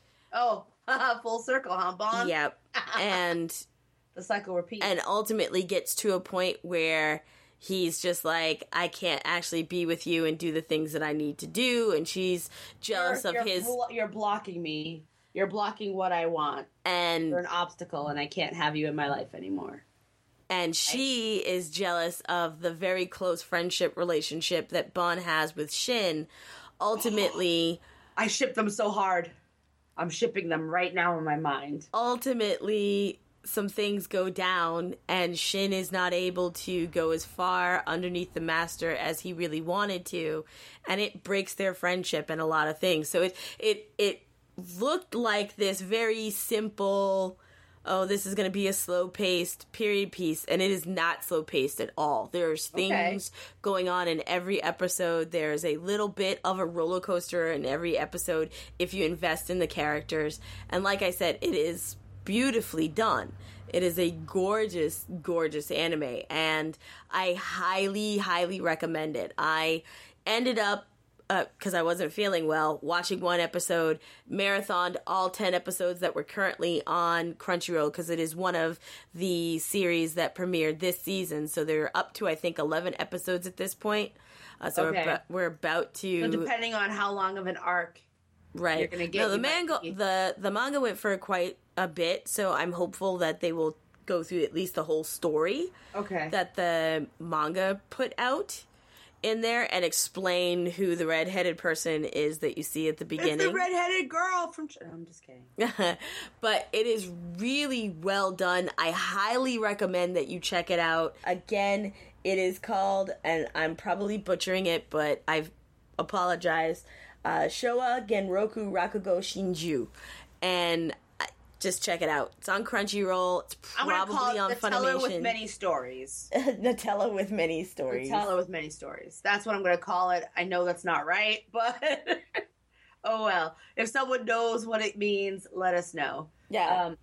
Oh, full circle, huh, Bon? Yep. And The cycle repeats. and ultimately gets to a point where he's just like, I can't actually be with you and do the things that I need to do. And she's jealous you're, of you're his... blo- you're blocking me. You're blocking what I want. And You're an obstacle, and I can't have you in my life anymore. And she is jealous of the very close friendship relationship that Bon has with Shin. Ultimately, I ship them so hard. I'm shipping them right now in my mind. ultimately, some things go down, and Shin is not able to go as far underneath the master as he really wanted to, and it breaks their friendship and a lot of things. So it it it looked like this very simple, oh, this is going to be a slow-paced period piece, and it is not slow-paced at all. There's things Okay. going on in every episode. There's a little bit of a roller coaster in every episode if you invest in the characters. And like I said, it is beautifully done. It is a gorgeous, gorgeous anime, and I highly, highly recommend it. I ended up because uh, I wasn't feeling well, watching one episode, marathoned all ten episodes that were currently on Crunchyroll, because it is one of the series that premiered this season. So they're up to, I think, eleven episodes at this point. Uh, so Okay. we're, ab- we're about to... So depending on how long of an arc, right. you're gonna get, No, the you might manga, be- the, the manga went for quite a bit, so I'm hopeful that they will go through at least the whole story okay, that the manga put out in there and explain who the redheaded person is that you see at the it's beginning. the redheaded girl from. Ch- I'm just kidding. But it is really well done. I highly recommend that you check it out. Again, it is called, and I'm probably butchering it, but I've apologized, uh, Showa Genroku Rakugo Shinju. And uh, just check it out. It's on Crunchyroll. It's I'm gonna call probably it on Nutella with Funimation. many stories. Nutella with many stories. Nutella with many stories. That's what I'm gonna call it. I know that's not right, but oh well. If someone knows what it means, let us know. Yeah. Um,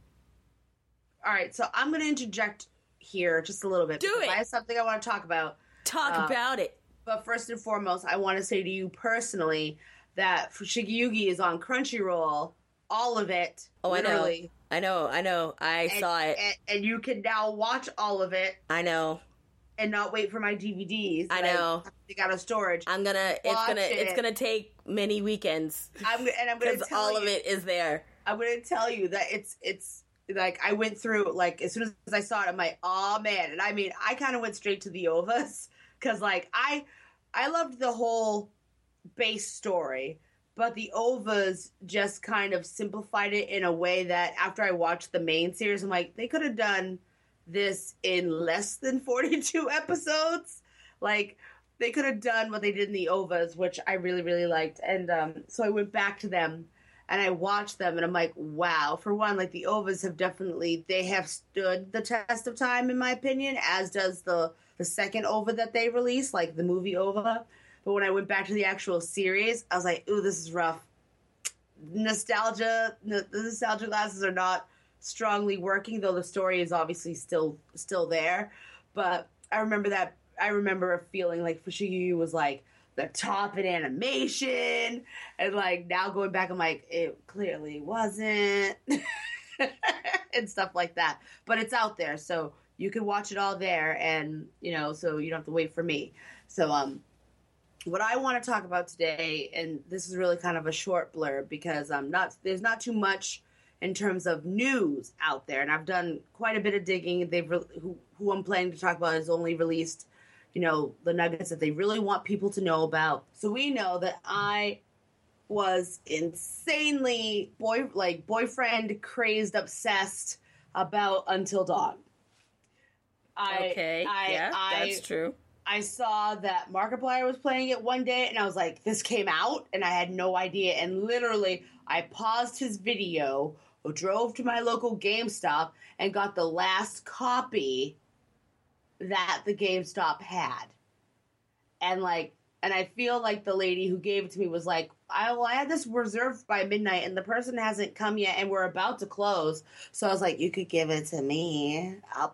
all right, so I'm gonna interject here just a little bit. Do because it. I have something I want to talk about. Talk uh, about it. But first and foremost, I want to say to you personally that Shigeyugi is on Crunchyroll, all of it. Oh, literally. I know. I know. I know. I And, saw it. and, and you can now watch all of it I know. and not wait for my D V Ds. I that know. They got a storage. I'm gonna. It's Watch gonna. It's it. gonna take many weekends I'm and I'm going to because tell all you, of it is there. I'm going to tell you that it's it's like I went through like as soon as I saw it, I'm like, oh man. And I mean, I kind of went straight to the ovas because like I I loved the whole base story, but the ovas just kind of simplified it in a way that after I watched the main series, I'm like, they could have done this in less than forty-two episodes. Like they could have done what they did in the ovas, which I really, really liked. And um, so I went back to them and I watched them and I'm like, wow. For one, like the ovas have definitely, they have stood the test of time in my opinion, as does the, the second ova that they released, like the movie ova. But when I went back to the actual series, I was like, ooh, this is rough. Nostalgia, the nostalgia glasses are not strongly working, though the story is obviously still still there. But I remember that I remember feeling like Fushigi Yu was like the top in animation, and like now going back, I'm like, it clearly wasn't, and stuff like that. But it's out there, so you can watch it all there, and you know, so you don't have to wait for me. So um, what I want to talk about today, and this is really kind of a short blurb because I'm not there's not too much in terms of news out there, and I've done quite a bit of digging. They've re- who, who I'm planning to talk about has only released, you know, the nuggets that they really want people to know about. So we know that I was insanely boy like boyfriend crazed, obsessed about Until Dawn. I, okay, I, yeah, I, that's true. I saw that Markiplier was playing it one day, and I was like, this came out, and I had no idea. And literally, I paused his video, drove to my local GameStop, and got the last copy that the GameStop had. And, like, and I feel like the lady who gave it to me was like, I, well, I had this reserved by midnight, and the person hasn't come yet, and we're about to close. So I was like, you could give it to me. I'll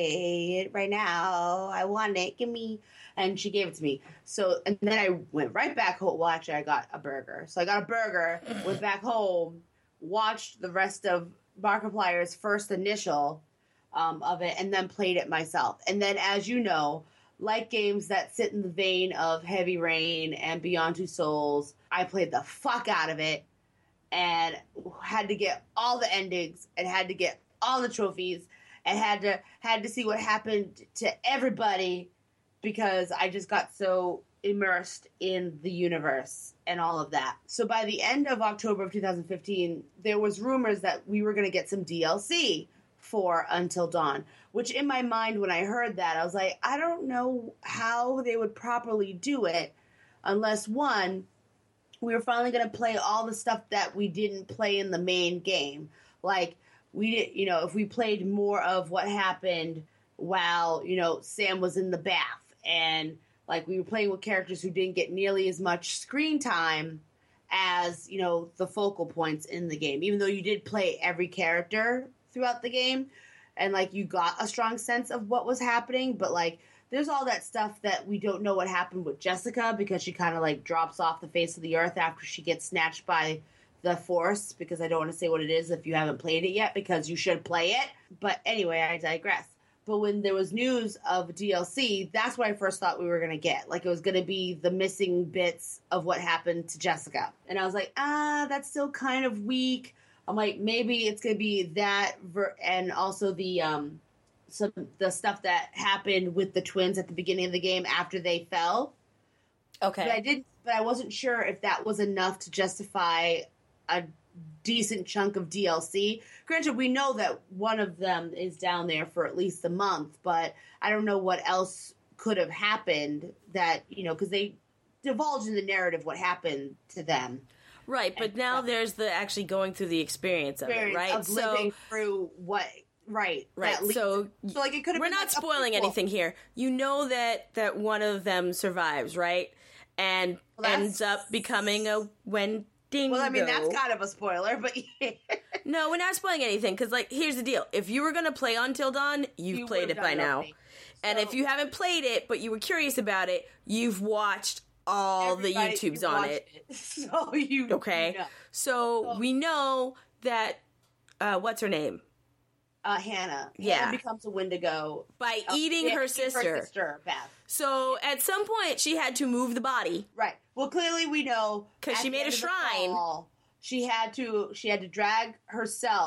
pay it right now. I want it. Give me. And she gave it to me. So, and then I went right back home. Well, actually, I got a burger. So I got a burger, went back home, watched the rest of Markiplier's first initial um, of it, and then played it myself. And then, as you know, like games that sit in the vein of Heavy Rain and Beyond Two Souls, I played the fuck out of it and had to get all the endings and had to get all the trophies and had to had to see what happened to everybody because I just got so immersed in the universe and all of that. So by the end of October of two thousand fifteen, there was rumors that we were going to get some D L C for Until Dawn, which in my mind when I heard that, I was like, I don't know how they would properly do it unless, one, we were finally going to play all the stuff that we didn't play in the main game. Like, we did, you know, if we played more of what happened while, you know, Sam was in the bath, and like we were playing with characters who didn't get nearly as much screen time as, you know, the focal points in the game, even though you did play every character throughout the game, and like you got a strong sense of what was happening, but like there's all that stuff that we don't know what happened with Jessica because she kind of like drops off the face of the earth after she gets snatched by the Force, because I don't want to say what it is if you haven't played it yet, because you should play it. But anyway, I digress. But when there was news of D L C, that's what I first thought we were going to get. Like, it was going to be the missing bits of what happened to Jessica. And I was like, ah, that's still kind of weak. I'm like, maybe it's going to be that, ver- and also the um, some the stuff that happened with the twins at the beginning of the game after they fell. Okay. But I didn't. But I wasn't sure if that was enough to justify a decent chunk of D L C. Granted, we know that one of them is down there for at least a month, but I don't know what else could have happened that, you know, because they divulged in the narrative what happened to them. Right, but and, now uh, there's the actually going through the experience of experience it, right? Of so, living through what, right. Right, leads, so, so like it could have we're been not like spoiling anything here. You know that, that one of them survives, right? And well, ends up becoming a Wendigo. Well, I mean, that's kind of a spoiler, but yeah. No, we're not spoiling anything, because, like, here's the deal. If you were going to play Until Dawn, you've You played it by now. So, and if you haven't played it, but you were curious about it, you've watched all the YouTubes on it. it. So you Okay? you know. So, So- we know that, uh, what's her name? Uh, Hannah. Yeah. Hannah becomes a Wendigo. By Uh, eating yeah, her eat sister. Her sister, Beth. So, at some point, she had to move the body. Right. Well, clearly we know 'Cause at she the made end a of the shrine. fall, she had to she had to drag herself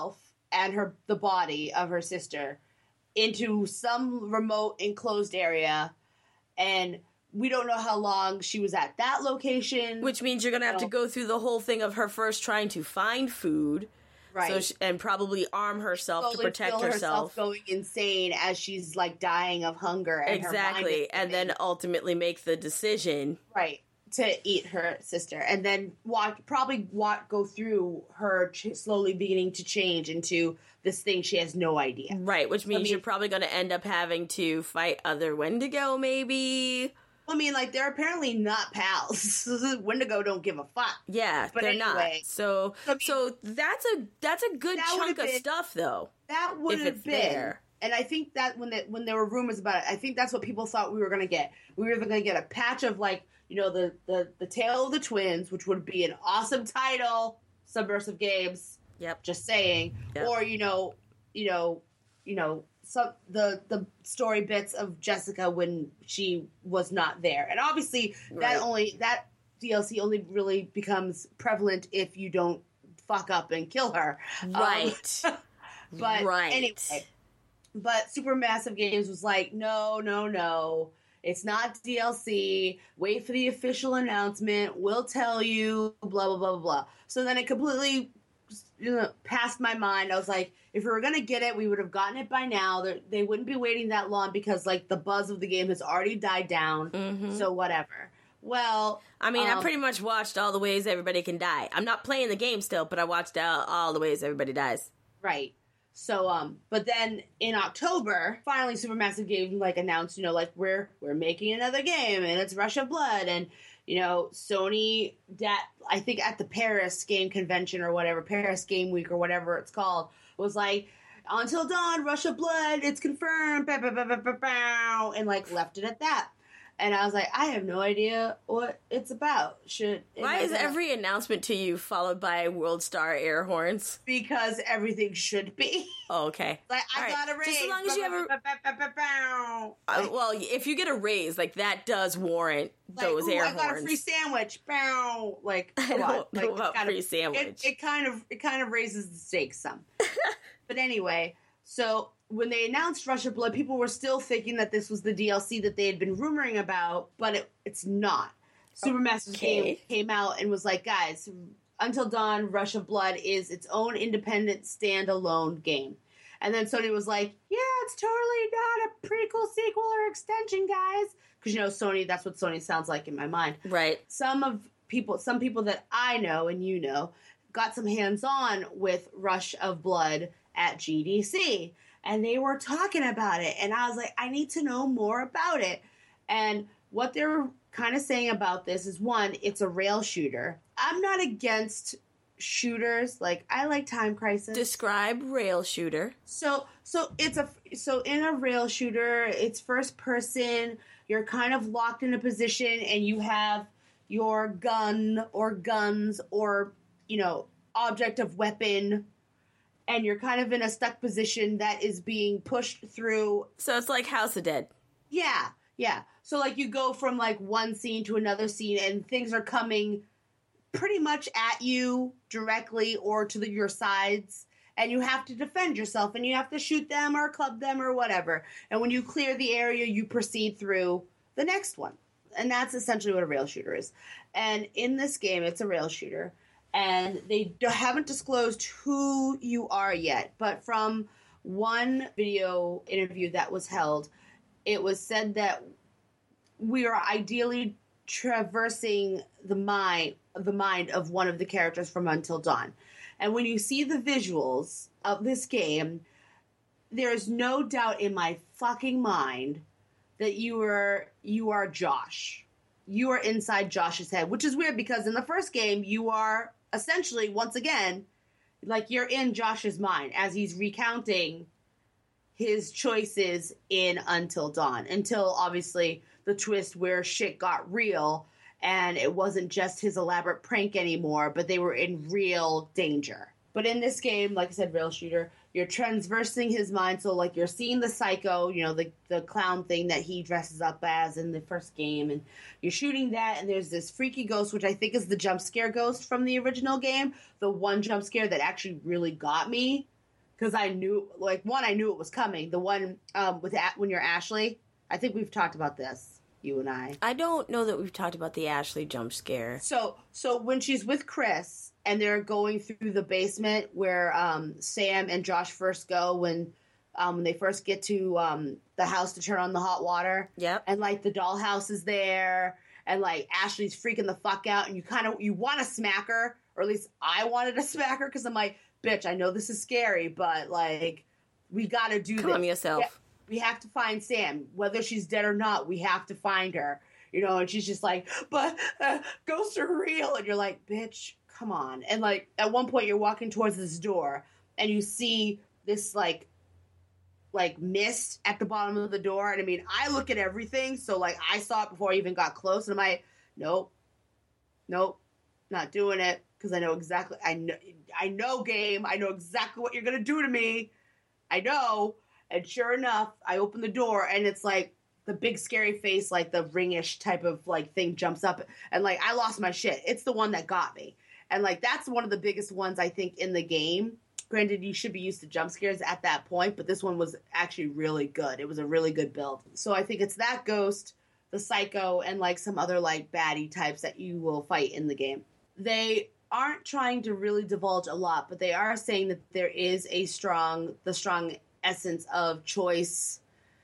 and her the body of her sister into some remote enclosed area, and we don't know how long she was at that location. Which means you're going to have so, to go through the whole thing of her first trying to find food. Right. So she, and probably arm herself slowly to protect feel herself. herself going insane as she's, like, dying of hunger. And exactly. Her mind and then ultimately make the decision. Right. To eat her sister. And then walk, probably walk, go through her ch- slowly beginning to change into this thing she has no idea. Right. Which means I mean, you're probably going to end up having to fight other Wendigo, maybe. I mean, like, they're apparently not pals. Wendigo don't give a fuck. Yeah, but they're anyway, not. So, I mean, so that's a that's a good chunk of been, stuff, though. That would have been. There. And I think that when the, when there were rumors about it, I think that's what people thought we were going to get. We were going to get a patch of, like, you know, the, the, the Tale of the Twins, which would be an awesome title, Subversive Games. Yep. Just saying. Yep. Or, you know, you know, you know, some the the story bits of Jessica when she was not there. And obviously right. that only that D L C only really becomes prevalent if you don't fuck up and kill her. Right. Um, but right. anyway. But Supermassive Games was like, no, no, no. It's not D L C. Wait for the official announcement. We'll tell you, blah, blah, blah, blah, blah. So then it completely you know, passed my mind. I was like, if we were going to get it, we would have gotten it by now. They're, they wouldn't be waiting that long because, like, the buzz of the game has already died down. Mm-hmm. So whatever. Well, I mean, um, I pretty much watched all the ways everybody can die. I'm not playing the game still, but I watched all, all the ways everybody dies. Right. So, um, but then in October, finally Supermassive Games, like, announced, you know, like, we're, we're making another game, and it's Rush of Blood, and, you know, Sony, that, I think at the Paris Game Convention or whatever, Paris Game Week or whatever it's called, was like, Until Dawn, Rush of Blood, it's confirmed, bah, bah, bah, bah, bah, bah, and, like, left it at that. And I was like, I have no idea what it's about. Should Why is every announcement to you followed by World Star air horns? Because everything should be. Oh, okay. Like, I right. got a raise. Just as long as you have a... Uh, well, if you get a raise, like, that does warrant like, those ooh, air I horns. I got a free sandwich. Bow. Like, I don't know like, about kind free of, sandwich. It, it kind of it kind of raises the stakes some. But anyway, so when they announced Rush of Blood, people were still thinking that this was the D L C that they had been rumoring about, but it, it's not. Supermassive okay. Game came out and was like, guys, Until Dawn, Rush of Blood is its own independent, standalone game. And then Sony was like, yeah, it's totally not a prequel, sequel, or extension, guys. Because, you know, Sony, that's what Sony sounds like in my mind. Right. Some of people, some people that I know and you know, got some hands-on with Rush of Blood at G D C. And they were talking about it. And I was like, I need to know more about it. And what they're kind of saying about this is, one, it's a rail shooter. I'm not against shooters. Like, I like Time Crisis. Describe rail shooter. So, so it's a, so in a rail shooter, it's first person. You're kind of locked in a position and you have your gun or guns or, you know, object of weapon, and you're kind of in a stuck position that is being pushed through. So it's like House of Dead. Yeah, yeah. So, like, you go from, like, one scene to another scene, and things are coming pretty much at you directly or to the, your sides, and you have to defend yourself, and you have to shoot them or club them or whatever. And when you clear the area, you proceed through the next one. And that's essentially what a rail shooter is. And in this game, it's a rail shooter. And they haven't disclosed who you are yet. But from one video interview that was held, it was said that we are ideally traversing the mind, the mind of one of the characters from Until Dawn. And when you see the visuals of this game, there is no doubt in my fucking mind that you are you are Josh. You are inside Josh's head, which is weird because in the first game, you are essentially, once again, like, you're in Josh's mind as he's recounting his choices in Until Dawn. Until, obviously, the twist where shit got real and it wasn't just his elaborate prank anymore, but they were in real danger. But in this game, like I said, rail shooter, you're transversing his mind. So, like, you're seeing the psycho, you know, the, the clown thing that he dresses up as in the first game. And you're shooting that, and there's this freaky ghost, which I think is the jump scare ghost from the original game. The one jump scare that actually really got me. because I knew, like, one, I knew it was coming. The one um, with a- when you're Ashley, I think we've talked about this, you and I. I don't know that we've talked about the Ashley jump scare. So, so when she's with Chris and they're going through the basement where um, Sam and Josh first go when um, when they first get to um, the house to turn on the hot water. Yep. And like the dollhouse is there, and like Ashley's freaking the fuck out, and you kind of you want to smack her, or at least I wanted to smack her because I'm like, bitch, I know this is scary, but like we got to do this. Calm yourself. Yeah. We have to find Sam. Whether she's dead or not, we have to find her. You know, and she's just like, but uh, ghosts are real. And you're like, bitch, come on. And like, at one point you're walking towards this door and you see this like, like mist at the bottom of the door. And I mean, I look at everything. So like, I saw it before I even got close. And I'm like, nope, nope, not doing it. Cause I know exactly, I know, I know game. I know exactly what you're going to do to me. I know. And sure enough, I open the door and it's like the big scary face, like the Ring-ish type of like thing jumps up. And like, I lost my shit. It's the one that got me. And like, that's one of the biggest ones I think in the game. Granted, you should be used to jump scares at that point, but this one was actually really good. It was a really good build. So I think it's that ghost, the psycho, and like some other like baddie types that you will fight in the game. They aren't trying to really divulge a lot, but they are saying that there is a strong, the strong essence of choice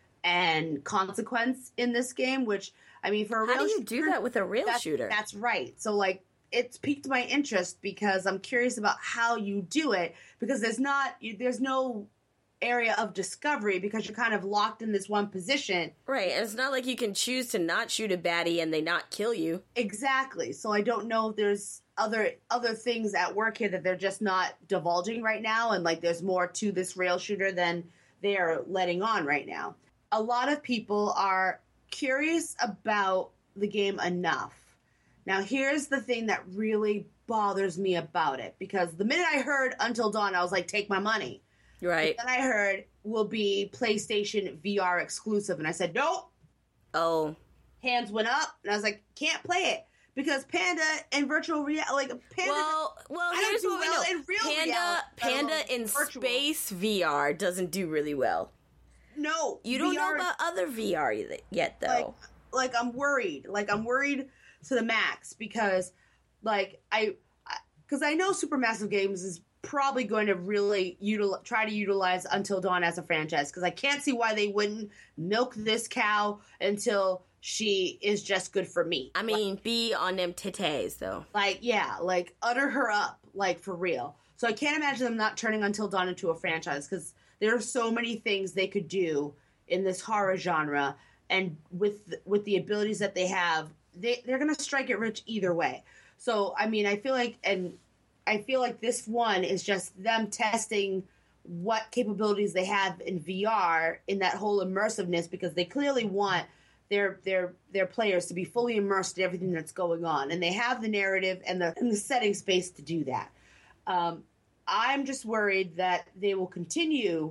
and consequence in this game, which, I mean, for a How real do you shooter, do that with a real that's, shooter? That's right. So, like, it's piqued my interest because I'm curious about how you do it, because there's not, there's no area of discovery because you're kind of locked in this one position. Right, and it's not like you can choose to not shoot a baddie and they not kill you. Exactly. So I don't know if there's other other things at work here that they're just not divulging right now, and like there's more to this rail shooter than they are letting on right now. A lot of people are curious about the game enough. Now here's the thing that really bothers me about it, because the minute I heard Until Dawn, I was like, take my money. Right. But then I heard will be PlayStation V R exclusive, and I said, nope. Oh. Hands went up, and I was like, can't play it. Because Panda and virtual reality, like Panda. Well, well, I here's don't do what we well know. in real Panda, reality, Panda um, in virtual. space V R doesn't do really well. No, You don't V R, know about other V R yet, though. Like, like I'm worried. Like I'm worried to the max because, like I, because I, I know Supermassive Games is probably going to really util- try to utilize Until Dawn as a franchise, because I can't see why they wouldn't milk this cow until she is just good for me. I mean, like, be on them titties, though. Like, yeah, like, utter her up, like, for real. So I can't imagine them not turning Until Dawn into a franchise, because there are so many things they could do in this horror genre, and with with the abilities that they have, they, they're going to strike it rich either way. So, I mean, I feel like, and I feel like this one is just them testing what capabilities they have in V R in that whole immersiveness, because they clearly want their their their players to be fully immersed in everything that's going on, and they have the narrative and the and the setting space to do that. Um, I'm just worried that they will continue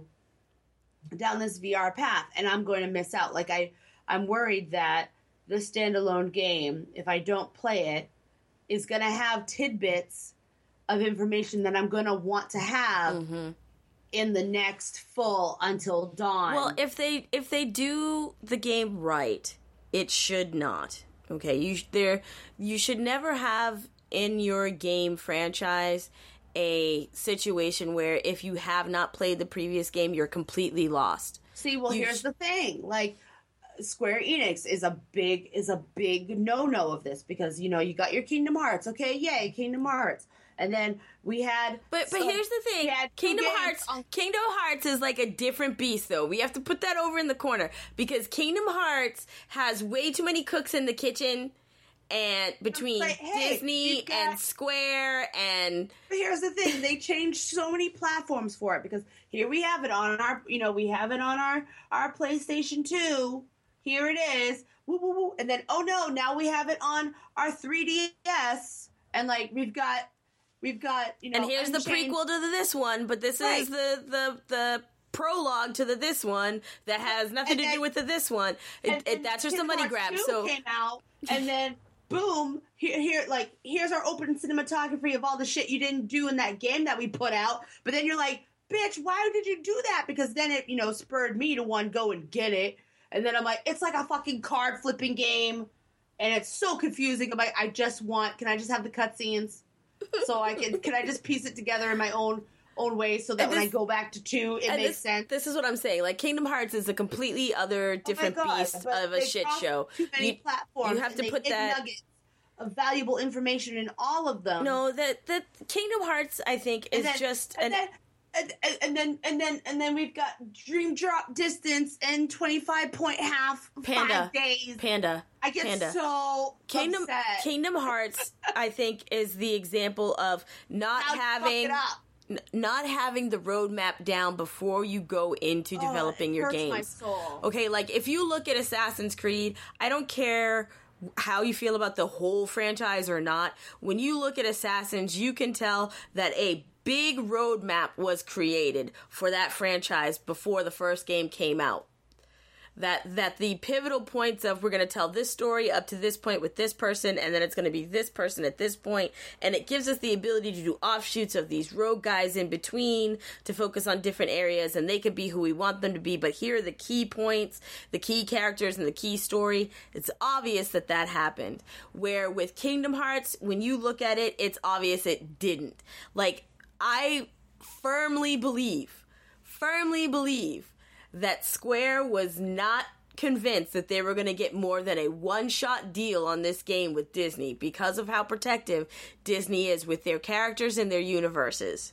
down this V R path, and I'm going to miss out. Like I, I'm worried that this standalone game, if I don't play it, is going to have tidbits of information that I'm going to want to have. Mm-hmm. In the next full Until Dawn. Well, if they if they do the game right, it should not. Okay, you there you should never have in your game franchise a situation where if you have not played the previous game, you're completely lost. See, well, you here's sh- the thing. Like, Square Enix is a big is a big no-no of this, because, you know, you got your Kingdom Hearts. Okay, yay, Kingdom Hearts. And then we had... But but so, here's the thing. Kingdom Hearts on- Kingdom Hearts is like a different beast, though. We have to put that over in the corner, because Kingdom Hearts has way too many cooks in the kitchen, and between but, hey, Disney got- and Square and... But here's the thing. They changed so many platforms for it, because here we have it on our... You know, we have it on our, our PlayStation two. Here it is. Woo, woo, woo. And then, oh no, now we have it on our three D S. And, like, we've got... We've got, you know, and here's Unchained. the prequel to the this one, but this right. is the, the the prologue to the this one that has nothing and to then, do with the this one. It, and, it, that's just a money grab. So came out, and then boom, here, here, like here's our open cinematography of all the shit you didn't do in that game that we put out. But then you're like, bitch, why did you do that? Because then it, you know, spurred me to want to go and get it. And then I'm like, it's like a fucking card flipping game. And it's so confusing. I'm like, I just want, can I just have the cutscenes? So I can, can I just piece it together in my own own way so that this, when I go back to two, it makes this, sense. This is what I'm saying. Like, Kingdom Hearts is a completely other, different oh God, beast of a shit show. Too many you, platforms. You have to put that nuggets of valuable information in all of them. No, that that Kingdom Hearts, I think, is then, just and an. Then, and, and then and then and then we've got Dream Drop Distance and twenty-five point half Panda five days. Panda. I get Panda. so Kingdom upset. Kingdom Hearts, I think, is the example of not How having. N- not having the roadmap down before you go into developing oh, it your hurts games. My soul. Okay, like if you look at Assassin's Creed, I don't care how you feel about the whole franchise or not. When you look at Assassins, you can tell that a big roadmap was created for that franchise before the first game came out. That that the pivotal points of we're going to tell this story up to this point with this person, and then it's going to be this person at this point, and it gives us the ability to do offshoots of these rogue guys in between to focus on different areas, and they can be who we want them to be, but here are the key points, the key characters, and the key story. It's obvious that that happened. Where with Kingdom Hearts, when you look at it, it's obvious it didn't. Like, I firmly believe, firmly believe that Square was not convinced that they were going to get more than a one-shot deal on this game with Disney because of how protective Disney is with their characters and their universes.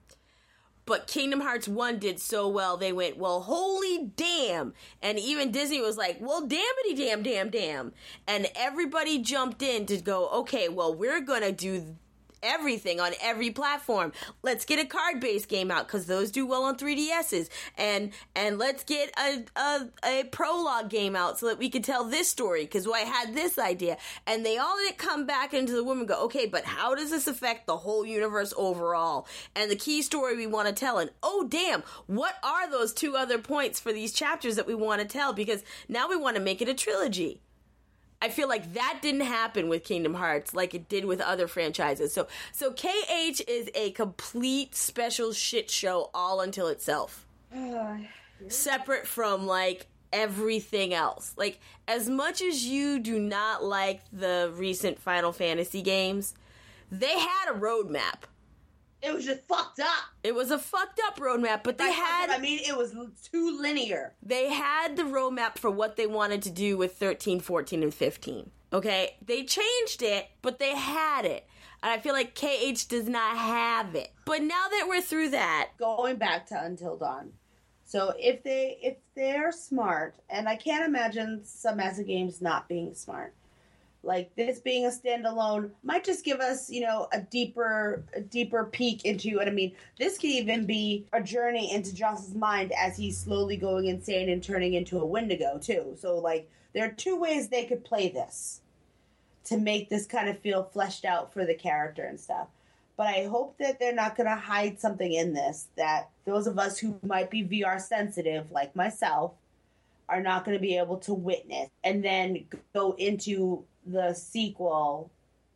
But Kingdom Hearts one did so well, they went, well, holy damn. And even Disney was like, well, dammity damn, damn, damn. And everybody jumped in to go, okay, well, we're going to do everything on every platform. Let's get a card-based game out because those do well on three D S's, and and let's get a, a a prologue game out so that we can tell this story because I had this idea. And they all didn't come back into the room and go, okay, but how does this affect the whole universe overall and the key story we want to tell? And oh damn, what are those two other points for these chapters that we want to tell? Because now we want to make it a trilogy. I feel like that didn't happen with Kingdom Hearts like it did with other franchises. So so K H is a complete special shit show all until itself. Uh, Separate from, like, everything else. Like, as much as you do not like the recent Final Fantasy games, they had a roadmap. It was just fucked up. It was a fucked up roadmap, but they That's had... I mean, it was too linear. They had the roadmap for what they wanted to do with thirteen, fourteen, and fifteen. Okay? They changed it, but they had it. And I feel like K H does not have it. But now that we're through that... Going back to Until Dawn. So if, they, if they're smart, and I can't imagine some massive games not being smart, like this being a standalone might just give us, you know, a deeper, a deeper peek into it. I mean, this could even be a journey into Joss's mind as he's slowly going insane and turning into a Wendigo too. So, like, there are two ways they could play this to make this kind of feel fleshed out for the character and stuff. But I hope that they're not going to hide something in this that those of us who might be V R sensitive, like myself, are not going to be able to witness and then go into the sequel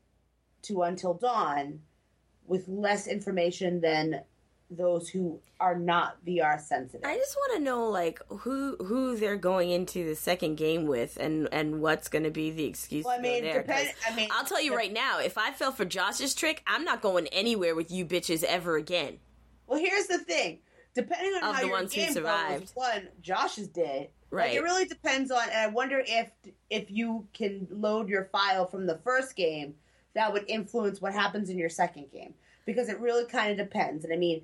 to Until Dawn with less information than those who are not V R sensitive. I just want to know, like, who who they're going into the second game with, and, and what's going to be the excuse. Well, I mean, to go there. depend, I mean, I'll tell you right now, if I fell for Josh's trick, I'm not going anywhere with you bitches ever again. Well, here's the thing: depending on of how the your ones game who survived, goes, one, Josh is dead. Right. Like, it really depends on, and I wonder if if you can load your file from the first game, that would influence what happens in your second game, because it really kind of depends. And I mean,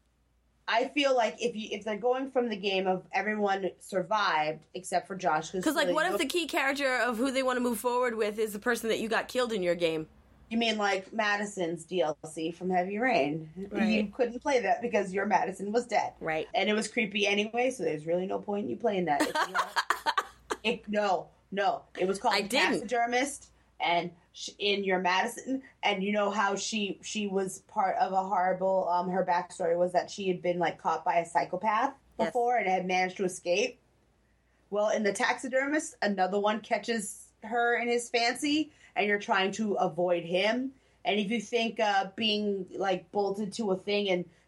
I feel like if you if they're going from the game of everyone survived except for Josh, because like, what if the key character of who they want to move forward with is the person that you got killed in your game? You mean like Madison's D L C from Heavy Rain? Right. You couldn't play that because your Madison was dead, right? And it was creepy anyway, so there's really no point in you playing that. it, no, no, it was called I the didn't. Taxidermist, and sh- in your Madison, and you know how she she was part of a horrible. Um, her backstory was that she had been like caught by a psychopath before, yes, and had managed to escape. Well, in the Taxidermist, another one catches her in his fancy, and you're trying to avoid him. And if you think uh, being like bolted to a thing and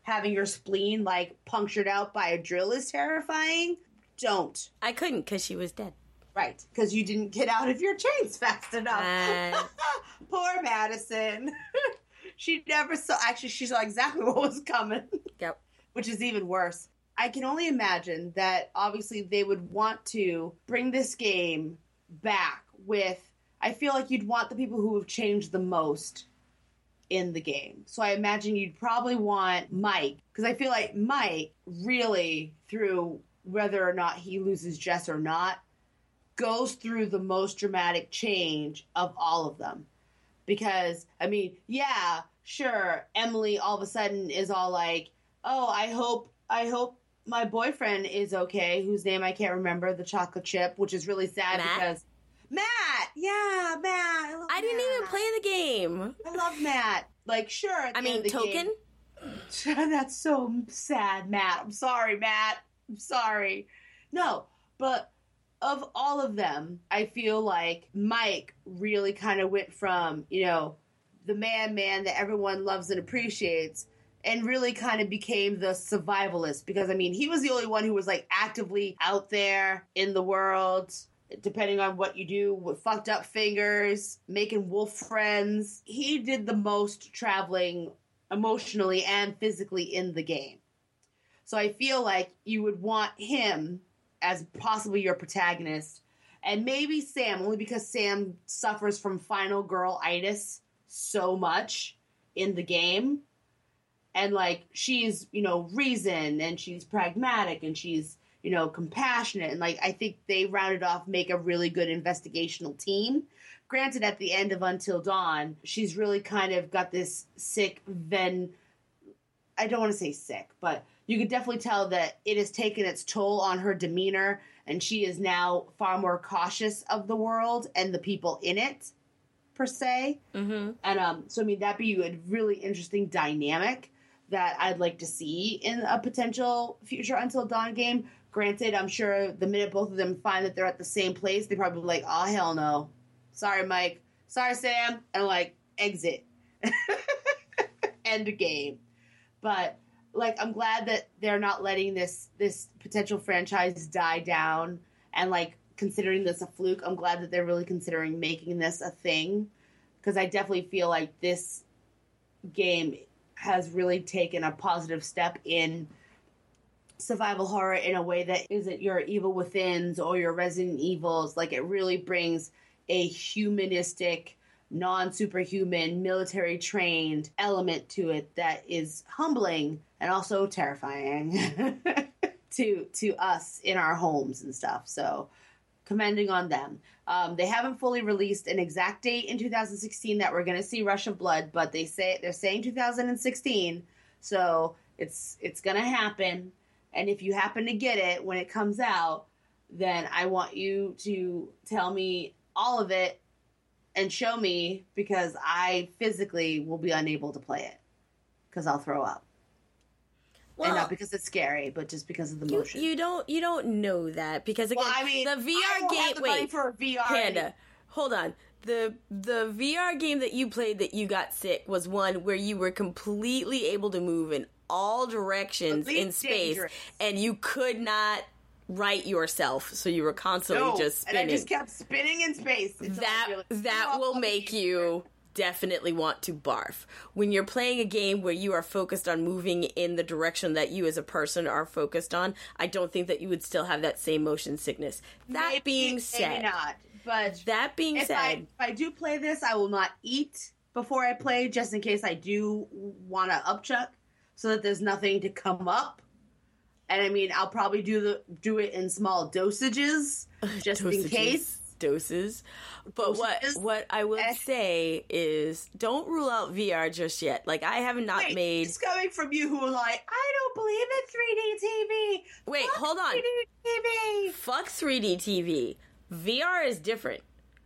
having your spleen, like, punctured out by a drill is terrifying, don't. I couldn't because she was dead. Right, because you didn't get out of your chains fast enough. Uh... Poor Madison. She never saw, actually, she saw exactly what was coming. Yep. Which is even worse. I can only imagine that, obviously, they would want to bring this game back with, I feel like you'd want the people who have changed the most in the game. So I imagine you'd probably want Mike, because I feel like Mike really, through whether or not he loses Jess or not, goes through the most dramatic change of all of them. Because, I mean, yeah, sure, Emily all of a sudden is all like, oh, I hope, I hope my boyfriend is okay, whose name I can't remember, the chocolate chip, which is really sad Matt? because... Matt! Yeah, Matt! I, love I didn't Matt. even play the game. I love Matt. Like, sure, at the I mean, end of the Token? game- That's so sad, Matt. I'm sorry, Matt. I'm sorry. No, but of all of them, I feel like Mike really kind of went from, you know, the man man that everyone loves and appreciates, and really kind of became the survivalist. Because, I mean, he was the only one who was, like, actively out there in the world, depending on what you do, with fucked up fingers, making wolf friends. He did the most traveling emotionally and physically in the game. So I feel like you would want him as possibly your protagonist. And maybe Sam, only because Sam suffers from final girl-itis so much in the game. And, like, she's, you know, reasoned, and she's pragmatic, and she's, you know, compassionate. And, like, I think they rounded off, make a really good investigational team. Granted, at the end of Until Dawn, she's really kind of got this sick Ven... I don't want to say sick, but you could definitely tell that it has taken its toll on her demeanor, and she is now far more cautious of the world and the people in it, per se. Mm-hmm. And um, so, I mean, that'd be a really interesting dynamic that I'd like to see in a potential future Until Dawn game. Granted, I'm sure the minute both of them find that they're at the same place, they probably be like, oh, hell no. Sorry, Mike. Sorry, Sam. And, like, exit. End game. But, like, I'm glad that they're not letting this this potential franchise die down and, like, considering this a fluke. I'm glad that they're really considering making this a thing, because I definitely feel like this game has really taken a positive step in survival horror in a way that isn't your Evil Withins or your Resident Evils. Like, it really brings a humanistic, non-superhuman, military-trained element to it that is humbling and also terrifying to to us in our homes and stuff. So, commending on them. Um, they haven't fully released an exact date in two thousand sixteen that we're going to see Rush of Blood, but they say they're saying two thousand sixteen, so it's it's going to happen. And if you happen to get it when it comes out, then I want you to tell me all of it and show me, because I physically will be unable to play it because I'll throw up. Well, and not because it's scary, but just because of the you, motion. You don't you don't know that, because again, well, I mean, the V R I don't game. have the wait, money for a V R. Panda, hold on. The the V R game that you played that you got sick was one where you were completely able to move in all directions in space, dangerous. And you could not right yourself, so you were constantly no, just spinning. And I just kept spinning in space. That like, that will make you definitely want to barf. When you're playing a game where you are focused on moving in the direction that you as a person are focused on, I don't think that you would still have that same motion sickness. That maybe, being said, maybe not. But that being if said, I, if I do play this, I will not eat before I play, just in case I do want to upchuck, so that there's nothing to come up. And I mean, I'll probably do the do it in small dosages, just dosages, in case. Doses. But dosages. what what I will Eh. say is, don't rule out V R just yet. Like, I have not Wait, made. It's coming from you who are like, I don't believe in three D T V. Wait, Fuck hold on. three D T V. Fuck three D T V. V R is different.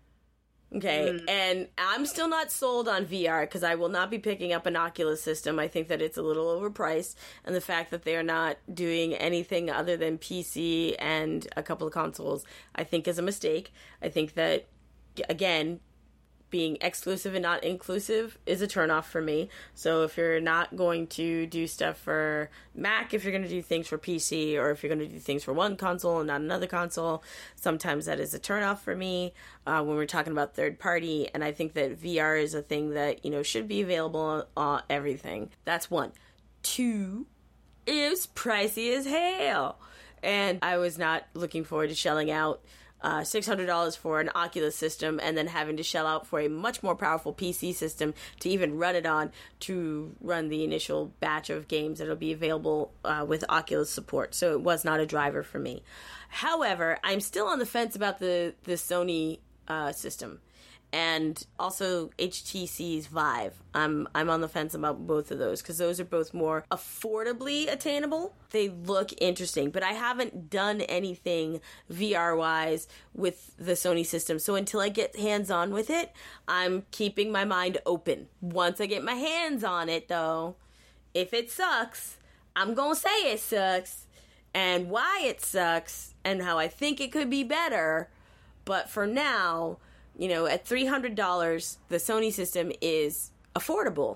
Okay, Mm. and I'm still not sold on V R because I will not be picking up an Oculus system. I think that it's a little overpriced, and the fact that they are not doing anything other than P C and a couple of consoles, I think is a mistake. I think that, again, being exclusive and not inclusive is a turnoff for me. So if you're not going to do stuff for Mac, if you're going to do things for P C, or if you're going to do things for one console and not another console, sometimes that is a turnoff for me uh, when we're talking about third party. And I think that V R is a thing that, you know, should be available on everything. That's one. Two, it's pricey as hell. And I was not looking forward to shelling out Uh, six hundred dollars for an Oculus system and then having to shell out for a much more powerful P C system to even run it on to run the initial batch of games that will be available uh, with Oculus support. So it was not a driver for me. However, I'm still on the fence about the, the Sony uh, system. And also H T C's Vive. I'm I'm on the fence about both of those because those are both more affordably attainable. They look interesting, but I haven't done anything V R-wise with the Sony system. So until I get hands-on with it, I'm keeping my mind open. Once I get my hands on it, though, if it sucks, I'm going to say it sucks and why it sucks and how I think it could be better. But for now, you know, at three hundred dollars, the Sony system is affordable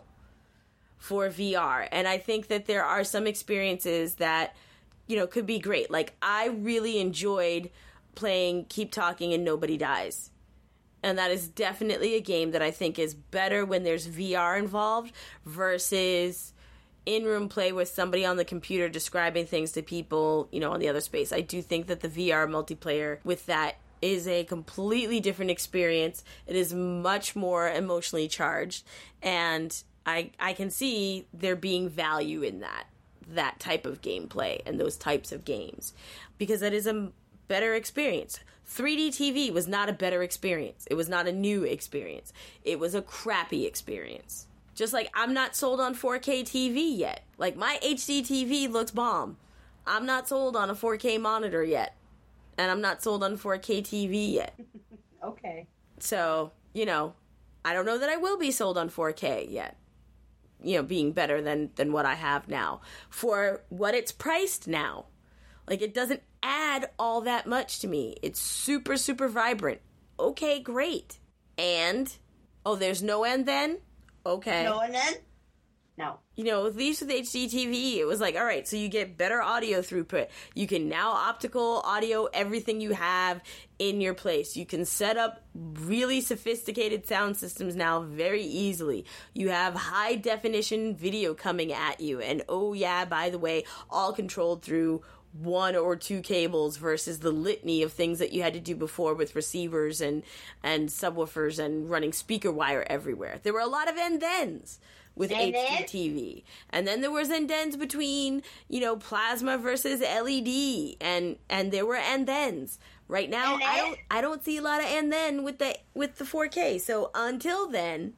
for V R. And I think that there are some experiences that, you know, could be great. Like, I really enjoyed playing Keep Talking and Nobody Dies. And that is definitely a game that I think is better when there's V R involved versus in-room play with somebody on the computer describing things to people, you know, on the other space. I do think that the V R multiplayer with that is a completely different experience. It is much more emotionally charged, and I I can see there being value in that that type of gameplay and those types of games because that is a better experience. three D T V was not a better experience. It was not a new experience. It was a crappy experience. Just like I'm not sold on four K T V yet. Like, my H D T V looks bomb. I'm not sold on a four K monitor yet. And I'm not sold on four K T V yet. Okay. So, you know, I don't know that I will be sold on four K yet. You know, being better than, than what I have now. For what it's priced now. Like, it doesn't add all that much to me. It's super, super vibrant. Okay, great. And, oh, there's no end then? Okay. No and then? No. You know, at least with H D T V, it was like, all right, so you get better audio throughput. You can now optical audio everything you have in your place. You can set up really sophisticated sound systems now very easily. You have high definition video coming at you. And oh yeah, by the way, all controlled through one or two cables versus the litany of things that you had to do before with receivers and, and subwoofers and running speaker wire everywhere. There were a lot of end-thens with and H D T V. And then there was end-ends between, you know, plasma versus L E D, and and there were end-ends. Right now, I don't I don't see a lot of end-then with the with the four K. So until then,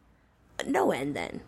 no end-then.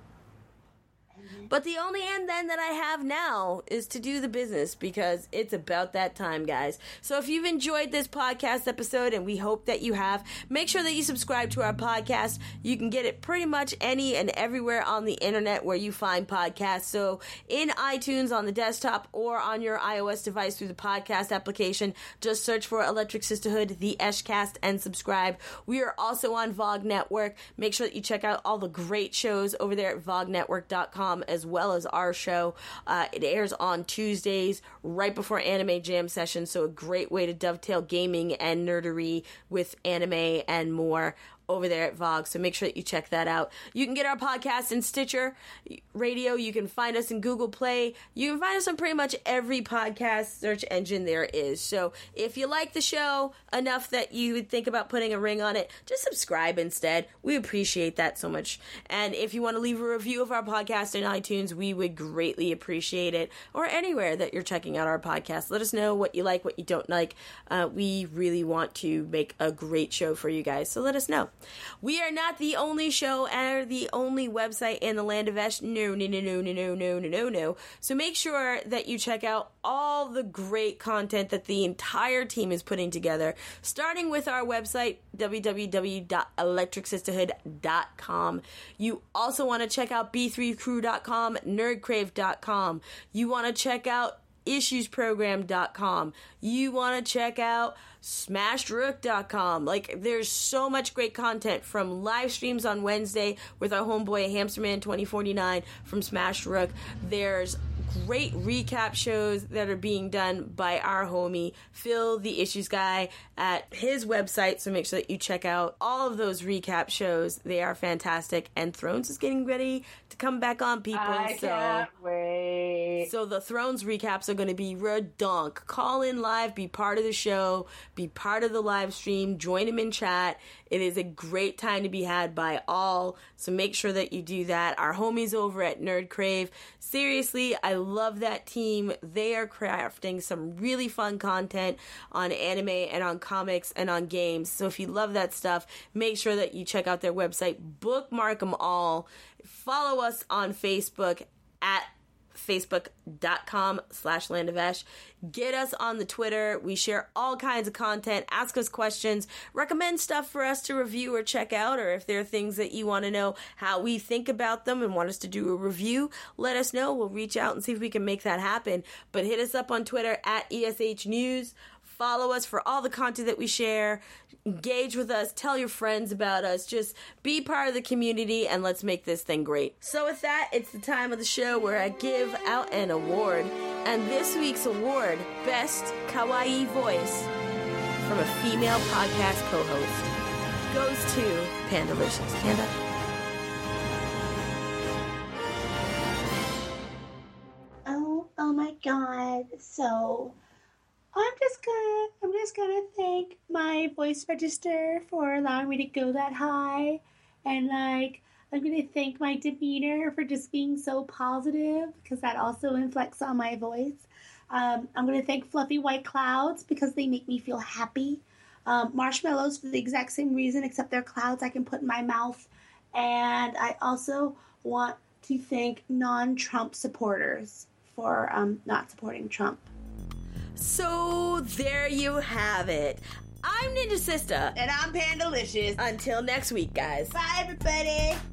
But the only end then that I have now is to do the business because it's about that time, guys. So if you've enjoyed this podcast episode, and we hope that you have, make sure that you subscribe to our podcast. You can get it pretty much any and everywhere on the internet where you find podcasts. So in iTunes on the desktop or on your iOS device through the podcast application, just search for Electric Sisterhood, the Eshcast, and subscribe. We are also on Vogue Network. Make sure that you check out all the great shows over there at vogue network dot com as well as our show. Uh, it airs on Tuesdays right before Anime Jam Session, so a great way to dovetail gaming and nerdery with anime and more over there at Vogue, so make sure that you check that out. You can get our podcast in Stitcher Radio. You can find us in Google Play. You can find us on pretty much every podcast search engine there is. So if you like the show enough that you would think about putting a ring on it, just subscribe instead. We appreciate that so much. And if you want to leave a review of our podcast in iTunes, we would greatly appreciate it. Or anywhere that you're checking out our podcast. Let us know what you like, what you don't like. Uh, we really want to make a great show for you guys, so let us know. We are not the only show or the only website in the land of Esh. No, no, no, no, no, no, no, no, no, no. So make sure that you check out all the great content that the entire team is putting together, starting with our website, w w w dot electric sisterhood dot com. You also want to check out b three crew dot com, nerd crave dot com. You want to check out issues program dot com. You want to check out smashed rook dot com. Like, there's so much great content from live streams on Wednesday with our homeboy Hamsterman twenty forty-nine from Smashed Rook. There's great recap shows that are being done by our homie Phil, the Issues Guy, at his website, so make sure that you check out all of those recap shows. They are fantastic, and Thrones is getting ready to come back on, people. I so, can't wait. So the Thrones recaps are going to be redonk. Call in live, be part of the show, be part of the live stream, join him in chat. It is a great time to be had by all, so make sure that you do that. Our homies over at Nerd Crave, seriously, I love that team. They are crafting some really fun content on anime and on comics and on games. So if you love that stuff, make sure that you check out their website, bookmark them all. Follow us on Facebook at facebook.com slash Land of Esh. Get us on the Twitter. We share all kinds of content. Ask us questions. Recommend stuff for us to review or check out, or if there are things that you want to know how we think about them and want us to do a review, let us know. We'll reach out and see if we can make that happen. But hit us up on Twitter at E S H News. Follow us for all the content that we share. Engage with us. Tell your friends about us. Just be part of the community, and let's make this thing great. So with that, it's the time of the show where I give out an award. And this week's award, Best Kawaii Voice from a female podcast co-host, goes to Pandalicious. Panda? Oh, oh my god. So... I'm just gonna, I'm just gonna thank my voice register for allowing me to go that high, and like, I'm gonna thank my demeanor for just being so positive, because that also inflects on my voice. Um, I'm gonna thank fluffy white clouds, because they make me feel happy. Um, marshmallows for the exact same reason, except they're clouds I can put in my mouth. And I also want to thank non-Trump supporters for um, not supporting Trump. So there you have it. I'm Ninja Sister. And I'm Pandalicious. Until next week, guys. Bye, everybody.